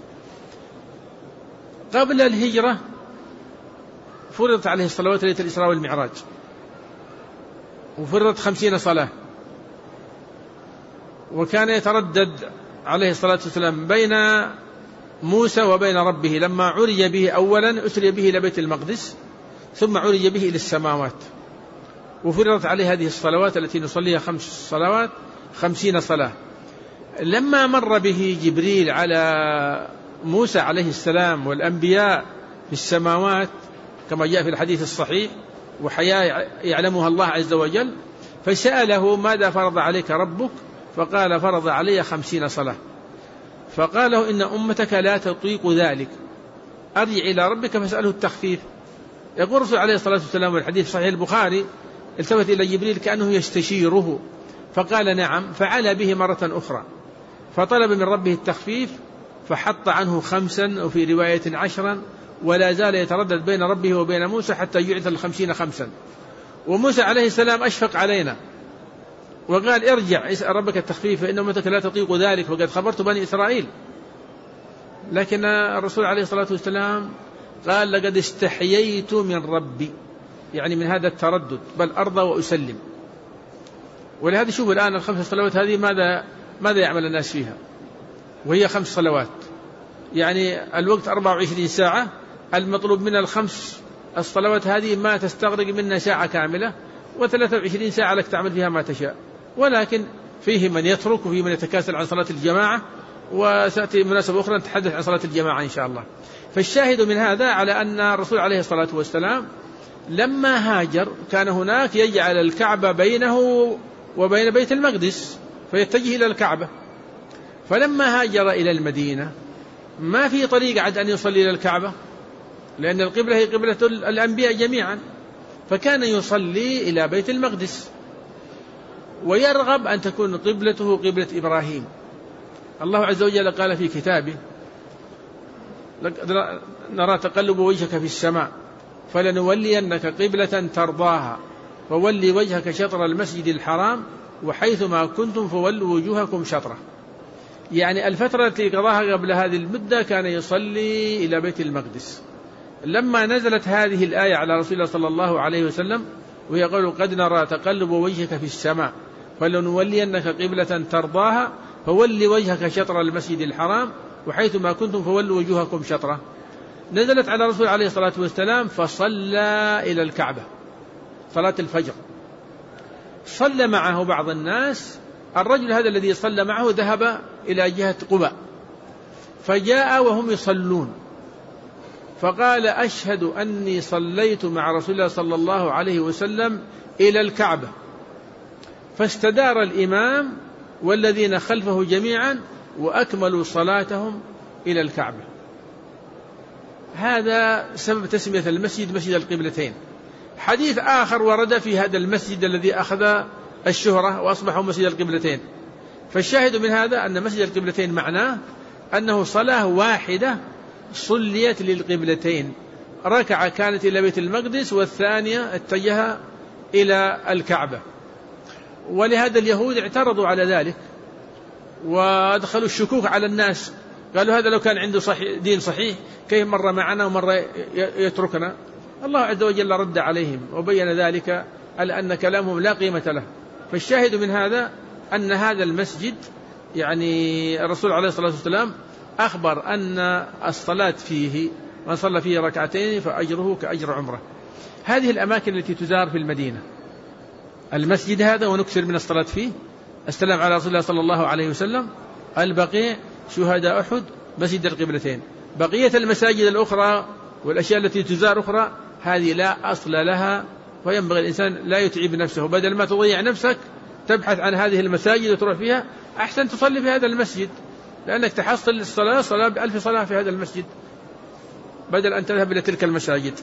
قبل الهجرة فرضت عليه الصلوات ليلة الإسراء والمعراج، وفرضت خمسين صلاة، وكان يتردد عليه الصلاة والسلام بين موسى وبين ربه. لما عرج به أولا أسري به إلى بيت المقدس، ثم عرج به إلى السماوات، وفرضت عليه هذه الصلوات التي نصليها خمس صلوات خمسين صلاة. لما مر به جبريل على موسى عليه السلام والأنبياء في السماوات كما جاء في الحديث الصحيح، وحياة يعلمها الله عز وجل، فسأله ماذا فرض عليك ربك؟ فقال فرض علي خمسين صلاة. فقال له إن أمتك لا تطيق ذلك، أرجع إلى ربك فاسأله التخفيف. يقول الرسول عليه الصلاة والسلام والحديث صحيح البخاري التفت إلى جبريل كأنه يستشيره، فقال نعم، فعلى به مرة أخرى، فطلب من ربه التخفيف فحط عنه خمسا وفي رواية عشرا، ولا زال يتردد بين ربه وبين موسى حتى يعطى الخمسين خمسا. وموسى عليه السلام أشفق علينا وقال ارجع اسأل ربك التخفيف فإن أمتك لا تطيق ذلك وقد خبرت بني إسرائيل. لكن الرسول عليه الصلاة والسلام قال لقد استحييت من ربي، يعني من هذا التردد، بل أرضى وأسلم. ولهذا شوفوا الآن الخمس صلوات هذه ماذا ماذا يعمل الناس فيها، وهي خمس صلوات، يعني الوقت أربعة وعشرين ساعة، المطلوب من الخمس الصلوات هذه ما تستغرق منا ساعة كاملة، وثلاثة وعشرين ساعة لك تعمل فيها ما تشاء. ولكن فيه من يترك وفيه من يتكاسل عن صلاة الجماعة، وسأتي مناسبة أخرى نتحدث عن صلاة الجماعة إن شاء الله. فالشاهد من هذا على أن الرسول عليه الصلاة والسلام لما هاجر كان هناك يجعل الكعبة بينه وبين بيت المقدس فيتجه إلى الكعبة. فلما هاجر إلى المدينة ما في طريق عد أن يصلي إلى الكعبة، لأن القبلة هي قبلة الأنبياء جميعا، فكان يصلي إلى بيت المقدس. ويرغب أن تكون قبلته قبلة إبراهيم. الله عز وجل قال في كتابه: نرى تقلب وجهك في السماء فلنولينك قبلة ترضاها فولي وجهك شطر المسجد الحرام وحيثما كنتم فولوا وجوهكم شطره. يعني الفترة التي قضاها قبل هذه المدة كان يصلي إلى بيت المقدس. لما نزلت هذه الآية على رسول الله صلى الله عليه وسلم ويقول: قد نرى تقلب وجهك في السماء فلنولينك قبلة ترضاها فولي وجهك شطر المسجد الحرام وحيثما كنتم فولوا وجوهكم شطره، نزلت على رسول عليه الصلاة والسلام فصلى إلى الكعبة صلاة الفجر. صلى معه بعض الناس. الرجل هذا الذي صلى معه ذهب إلى جهة قباء فجاء وهم يصلون فقال: أشهد أني صليت مع رسول الله صلى الله عليه وسلم إلى الكعبة. فاستدار الإمام والذين خلفه جميعا وأكملوا صلاتهم إلى الكعبة. هذا سبب تسمية المسجد مسجد القبلتين. حديث آخر ورد في هذا المسجد الذي أخذ الشهرة وأصبحوا مسجد القبلتين. فالشاهد من هذا أن مسجد القبلتين معناه أنه صلاة واحدة صليت للقبلتين، ركعة كانت إلى بيت المقدس والثانية اتجه إلى الكعبة. ولهذا اليهود اعترضوا على ذلك وأدخلوا الشكوك على الناس، قالوا: هذا لو كان عنده صحيح دين صحيح كيف مرة معنا ومرة يتركنا؟ الله عز وجل رد عليهم وبين ذلك على أن كلامهم لا قيمة له. فالشاهد من هذا أن هذا المسجد يعني الرسول عليه الصلاة والسلام أخبر أن الصلاة فيه من صلى فيه ركعتين فأجره كأجر عمره. هذه الأماكن التي تزار في المدينة، المسجد هذا ونكثر من الصلاة فيه، السلام على رسول الله صلى الله عليه وسلم، البقيع، شهداء أحد، مسجد القبلتين. بقية المساجد الأخرى والأشياء التي تزار أخرى هذه لا أصل لها، وينبغي الإنسان لا يتعب نفسه، بدل ما تضيع نفسك تبحث عن هذه المساجد وتروح فيها، أحسن تصلي في هذا المسجد، لأنك تحصل الصلاة صلاة بألف صلاة في هذا المسجد بدل أن تذهب إلى تلك المساجد.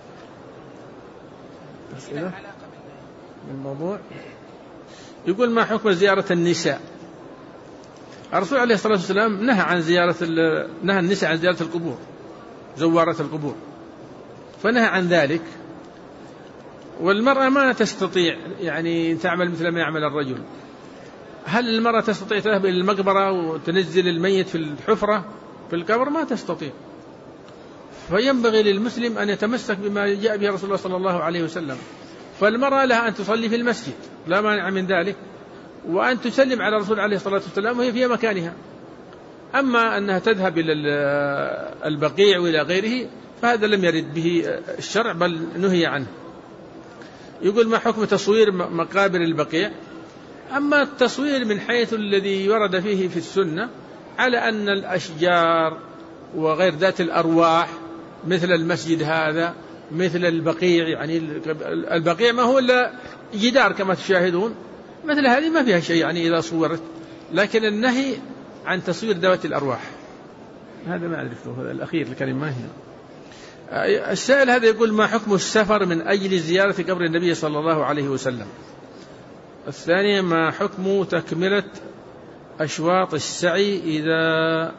الموضوع يقول: ما حكم زيارة النساء؟ الرسول عليه الصلاة والسلام نهى عن زيارة نهى النساء عن زيارة القبور، زوارة القبور، فنهى عن ذلك. والمرأة ما تستطيع يعني تعمل مثل ما يعمل الرجل. هل المرأة تستطيع تذهب إلى المقبرة وتنزل الميت في الحفرة في القبر؟ ما تستطيع. فينبغي للمسلم أن يتمسك بما جاء به رسول الله صلى الله عليه وسلم. فالمرأة لها أن تصلي في المسجد لا مانع من ذلك، وأن تسلم على الرسول عليه الصلاة والسلام وهي في مكانها. أما أنها تذهب إلى البقيع وإلى غيره فهذا لم يرد به الشرع بل نهي عنه. يقول: ما حكم تصوير مقابر البقيع؟ أما التصوير من حيث الذي ورد فيه في السنة على أن الأشجار وغير ذات الأرواح مثل المسجد هذا مثل البقيع، يعني البقيع ما هو إلا جدار كما تشاهدون، مثل هذه ما فيها شيء يعني إذا صورت، لكن النهي عن تصوير ذوات الأرواح. هذا ما أعرف له، هذا الأخير الكلمة هنا. السائل هذا يقول: ما حكم السفر من أجل زيارة قبر النبي صلى الله عليه وسلم؟ الثانية: ما حكم تكملة أشواط السعي إذا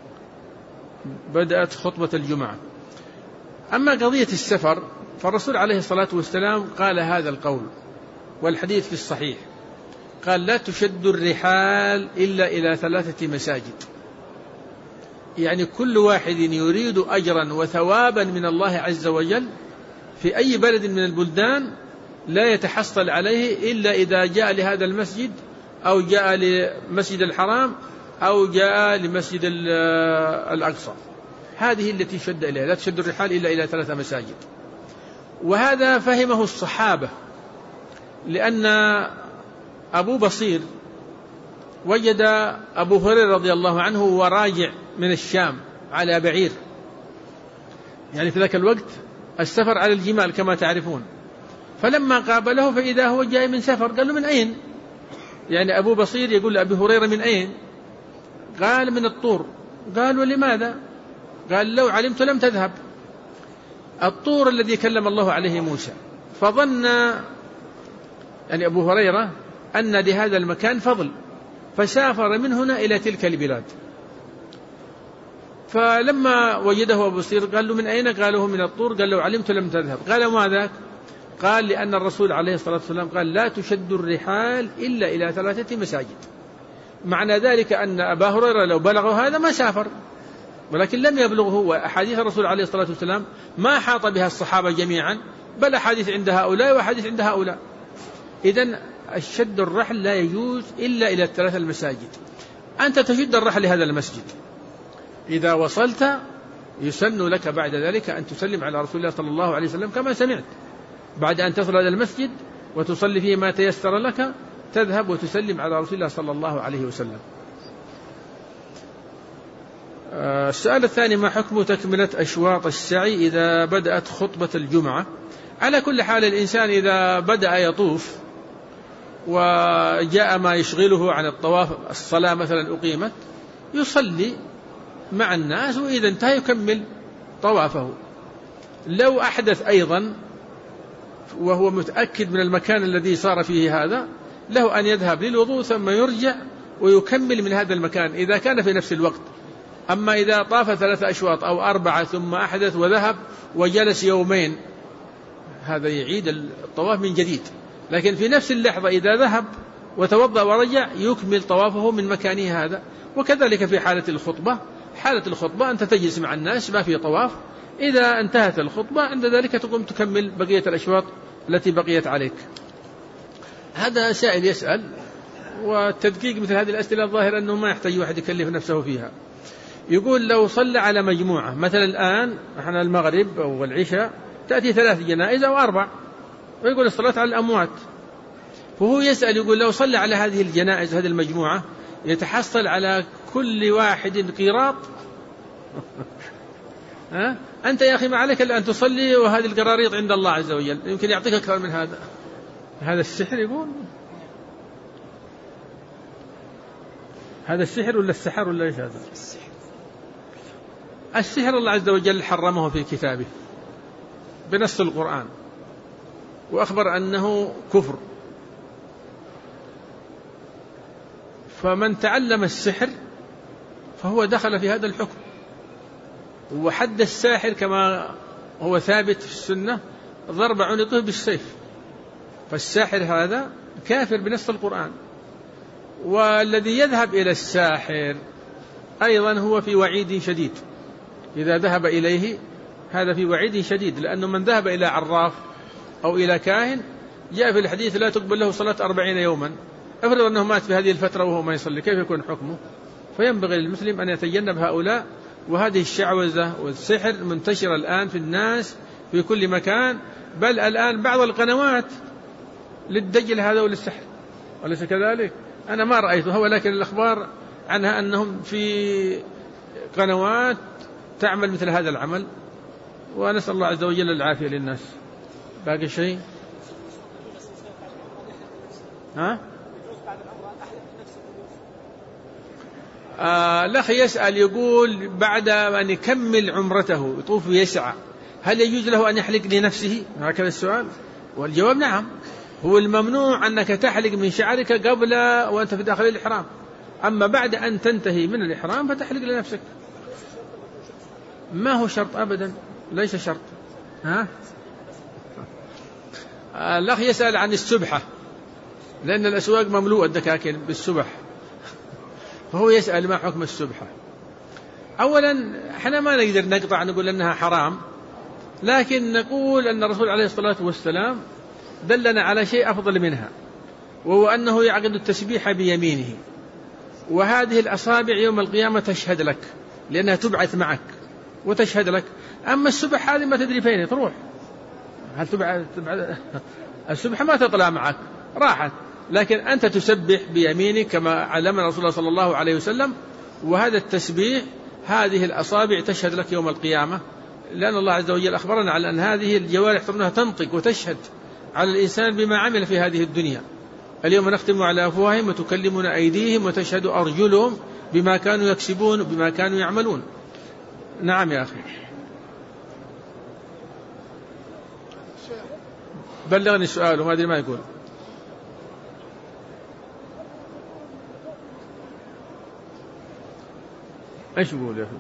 بدأت خطبة الجمعة؟ أما قضية السفر فالرسول عليه الصلاة والسلام قال هذا القول، والحديث في الصحيح، قال: لا تشد الرحال إلا إلى ثلاثة مساجد. يعني كل واحد يريد أجرا وثوابا من الله عز وجل في أي بلد من البلدان لا يتحصل عليه إلا إذا جاء لهذا المسجد أو جاء لمسجد الحرام أو جاء لمسجد الأقصى. هذه التي شد إليها، لا تشد الرحال إلا إلى ثلاثة مساجد. وهذا فهمه الصحابة، لأن أبو بصير وجد أبو هريرة رضي الله عنه وراجع من الشام على بعير، يعني في ذاك الوقت السفر على الجمال كما تعرفون، فلما قابله فإذا هو جاي من سفر، قال له: من أين؟ يعني أبو بصير يقول لأبي هريرة: من أين؟ قال: من الطور. قال: ولماذا؟ قال: لو علمت لم تذهب. الطور الذي كلم الله عليه موسى. فظن يعني أبو هريرة أن لهذا المكان فضل، فسافر من هنا إلى تلك البلاد. فلما وجده أبو بصير قال له: من أين؟ قاله: من الطور. قال له: علمت لم تذهب. قال: ما ذاك؟ قال: لأن الرسول عليه الصلاة والسلام قال: لا تشد الرحال إلا إلى ثلاثة مساجد. معنى ذلك أن أبا هريرة لو بلغه هذا ما سافر، ولكن لم يبلغه. وأحاديث الرسول عليه الصلاة والسلام ما حاط بها الصحابة جميعا، بل أحاديث عند هؤلاء وأحاديث عند هؤلاء. إذن الشد الرحل لا يجوز إلا إلى الثلاثة المساجد. أنت تشد الرحل لهذا المسجد، إذا وصلت يسن لك بعد ذلك أن تسلم على رسول الله صلى الله عليه وسلم كما سمعت. بعد أن تصل إلى المسجد وتصلي فيه ما تيسر لك، تذهب وتسلم على رسول الله صلى الله عليه وسلم. السؤال الثاني: ما حكم تكملة أشواط السعي إذا بدأت خطبة الجمعة؟ على كل حال الإنسان إذا بدأ يطوف وجاء ما يشغله عن الطواف، الصلاة مثلا أقيمت، يصلي مع الناس، وإذا انتهى يكمل طوافه. لو أحدث أيضا وهو متأكد من المكان الذي صار فيه هذا، له أن يذهب للوضوء ثم يرجع ويكمل من هذا المكان إذا كان في نفس الوقت. أما إذا طاف ثلاثة أشواط أو أربعة ثم أحدث وذهب وجلس يومين، هذا يعيد الطواف من جديد. لكن في نفس اللحظة إذا ذهب وتوضأ ورجع يكمل طوافه من مكانه هذا. وكذلك في حالة الخطبة، حالة الخطبة أنت تجلس مع الناس ما في طواف، إذا انتهت الخطبة عند ذلك تقوم تكمل بقية الأشواط التي بقيت عليك. هذا سائل يسأل، والتدقيق مثل هذه الأسئلة الظاهر أنه ما يحتاج واحد يكلف نفسه فيها. يقول: لو صلى على مجموعة، مثلا الآن احنا المغرب أو العشاء تأتي ثلاث جنائز أو أربع، ويقول الصلاة على الأموات، فهو يسأل يقول: لو صلى على هذه الجنائز هذه المجموعة يتحصل على كل واحد قيراط؟ ها؟ أنت يا أخي ما عليك إلا أن تصلي، وهذه القراريط عند الله عز وجل يمكن يعطيك أكثر من هذا. هذا السحر؟ يقول هذا السحر ولا السحر ولا إيش هذا؟ السحر الله عز وجل حرمه في كتابه بنص القرآن، وأخبر أنه كفر. فمن تعلم السحر فهو دخل في هذا الحكم. وحد الساحر كما هو ثابت في السنة ضرب عنقه بالسيف، فالساحر هذا كافر بنص القرآن. والذي يذهب إلى الساحر أيضا هو في وعيد شديد، إذا ذهب إليه هذا في وعيد شديد، لأنه من ذهب إلى عراف أو إلى كاهن جاء في الحديث: لا تقبل له صلاة أربعين يوما. أفرض أنه مات في هذه الفترة وهو ما يصلي، كيف يكون حكمه؟ فينبغي للمسلم أن يتجنب هؤلاء. وهذه الشعوذة والسحر منتشرة الآن في الناس في كل مكان، بل الآن بعض القنوات للدجل هذا وللسحر، وليس كذلك؟ أنا ما رأيتها، ولكن الأخبار عنها أنهم في قنوات تعمل مثل هذا العمل، ونسأل الله عز وجل العافية للناس. باقي شيء؟ ها؟ آه الأخ يسأل يقول: بعد أن يكمل عمرته يطوف ويسعى، هل يجوز له أن يحلق لنفسه؟ هكذا السؤال. والجواب: نعم. هو الممنوع أنك تحلق من شعرك قبل وأنت في داخل الإحرام، أما بعد أن تنتهي من الإحرام فتحلق لنفسك. ما هو شرط أبدا، ليس شرط. ها؟ آه الأخ يسأل عن السبحة، لأن الأسواق مملوءة الدكاكين بالسبح، فهو يسأل: ما حكم السبحة؟ أولا احنا ما نقدر نقطع نقول أنها حرام، لكن نقول أن الرسول عليه الصلاة والسلام دلنا على شيء أفضل منها، وهو أنه يعقد التسبيح بيمينه، وهذه الأصابع يوم القيامة تشهد لك، لأنها تبعث معك وتشهد لك. أما السبح هذه ما تدري فين تروح، هل تبعث؟ السبحة ما تطلع معك، راحت. لكن أنت تسبح بيمينك كما علمنا رسول الله صلى الله عليه وسلم، وهذا التسبيح هذه الأصابع تشهد لك يوم القيامة، لأن الله عز وجل أخبرنا على أن هذه الجوارح ترونها تنطق وتشهد على الإنسان بما عمل في هذه الدنيا. اليوم نختم على أفواههم وتكلمنا أيديهم وتشهد أرجلهم بما كانوا يكسبون بما كانوا يعملون. نعم يا أخي، بلغني السؤال وما أدري ما يقول. إيش يقول يا أخي؟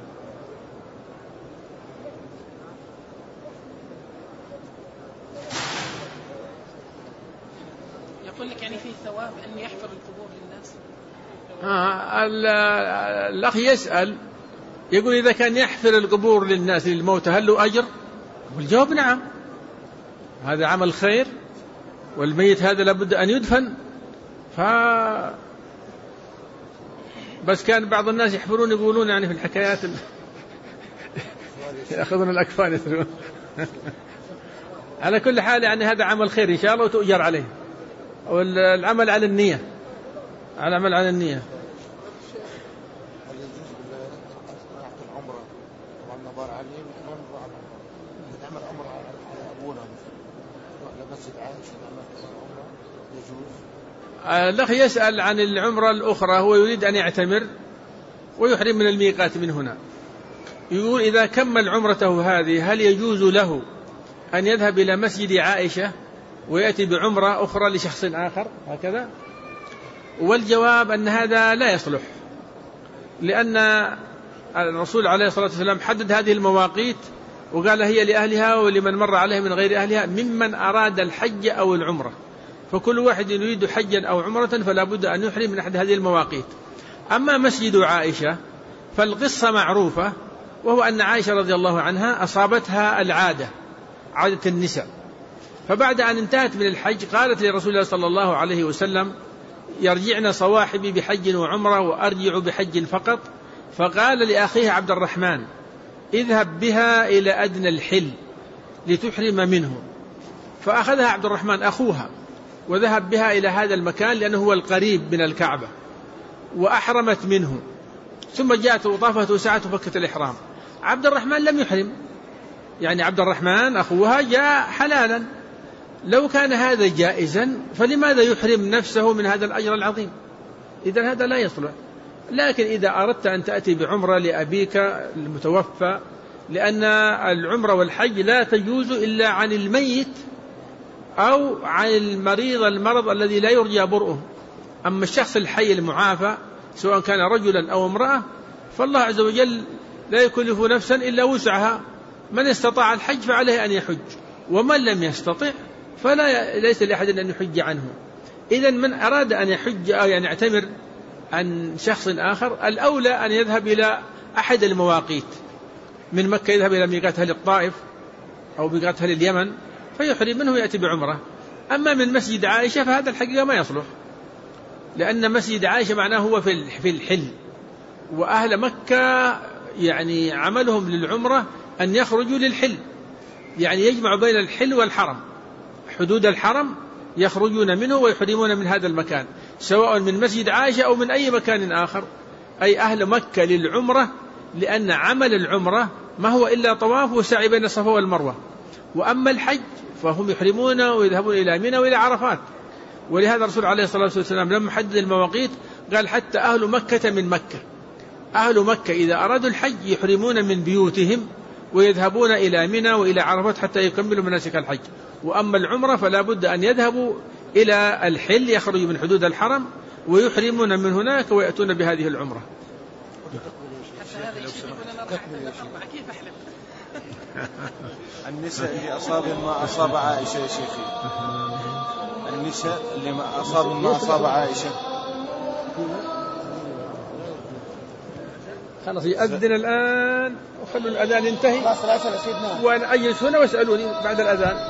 يقول لك يعني فيه ثواب أن يحفر القبور للناس. آه الأخ يسأل يقول إذا كان يحفر القبور للناس للموتى هل له أجر؟ والجواب نعم، هذا عمل خير، والميت هذا لابد أن يدفن. ف بس كان بعض الناس يحفرون يقولون يعني في الحكايات ال... يأخذون الأكفان يثرون. على كل حال يعني هذا عمل خير إن شاء الله وتؤجر عليه، والعمل على النية، العمل على النية. الأخ يسأل عن العمرة الأخرى، هو يريد أن يعتمر ويحرم من الميقات من هنا. يقول إذا كمل عمرته هذه هل يجوز له أن يذهب إلى مسجد عائشة ويأتي بعمرة أخرى لشخص آخر هكذا؟ والجواب أن هذا لا يصلح، لأن الرسول عليه الصلاة والسلام حدد هذه المواقيت وقال هي لأهلها ولمن مر عليه من غير أهلها ممن أراد الحج أو العمرة، فكل واحد يريد حجا أو عمرة فلا بد أن يحرم من أحد هذه المواقيت. أما مسجد عائشة فالقصة معروفة، وهو أن عائشة رضي الله عنها أصابتها العادة، عادة النساء، فبعد أن انتهت من الحج قالت لرسول الله صلى الله عليه وسلم يرجعن صواحبي بحج وعمرة وأرجع بحج فقط، فقال لأخيه عبد الرحمن اذهب بها إلى أدنى الحل لتحرم منه، فأخذها عبد الرحمن أخوها وذهب بها إلى هذا المكان لأنه هو القريب من الكعبة وأحرمت منه، ثم جاءت وطافت وسعت وفكت الإحرام. عبد الرحمن لم يحرم، يعني عبد الرحمن أخوها جاء حلالا، لو كان هذا جائزا فلماذا يحرم نفسه من هذا الأجر العظيم؟ إذن هذا لا يصلح. لكن إذا أردت أن تأتي بعمرة لأبيك المتوفى، لأن العمرة والحج لا تجوز إلا عن الميت أو عن المريض المرض الذي لا يرجى برؤه. أما الشخص الحي المعافى سواء كان رجلا أو امرأة فالله عز وجل لا يكلف نفسا إلا وسعها، من استطاع الحج فعليه أن يحج، ومن لم يستطع فلا ليس لأحد أن يحج عنه. إذن من أراد أن يحج أو أن يعتمر عن شخص آخر الأولى أن يذهب إلى أحد المواقيت، من مكة يذهب إلى ميقات أهل الطائف أو ميقات أهل اليمن فيحرم منه ويأتي بعمرة. أما من مسجد عائشة فهذا الحقيقة ما يصلح، لأن مسجد عائشة معناه هو في الحل، وأهل مكة يعني عملهم للعمرة أن يخرجوا للحل، يعني يجمع بين الحل والحرم، حدود الحرم يخرجون منه ويحرمون من هذا المكان، سواء من مسجد عائشة أو من أي مكان آخر، أي أهل مكة للعمرة، لأن عمل العمرة ما هو إلا طواف وسعي بين الصفا والمروة. وأما الحج فهم يحرمون ويذهبون إلى منى وإلى عرفات. ولهذا الرسول عليه الصلاة والسلام لما حدد المواقيت قال حتى أهل مكة من مكة، أهل مكة إذا أرادوا الحج يحرمون من بيوتهم ويذهبون إلى منى وإلى عرفات حتى يكملوا مناسك الحج. وأما العمرة فلا بد أن يذهبوا إلى الحل، يخرجوا من حدود الحرم ويحرمون من هناك ويأتون بهذه العمرة. النساء اللي أصاب ما أصاب عائشة يا شيخي، النساء اللي ما أصاب ما أصاب عائشة خلاص يأذن الآن وخلوا الأذان ينتهي وأنا أجلس هنا واسألوني بعد الأذان.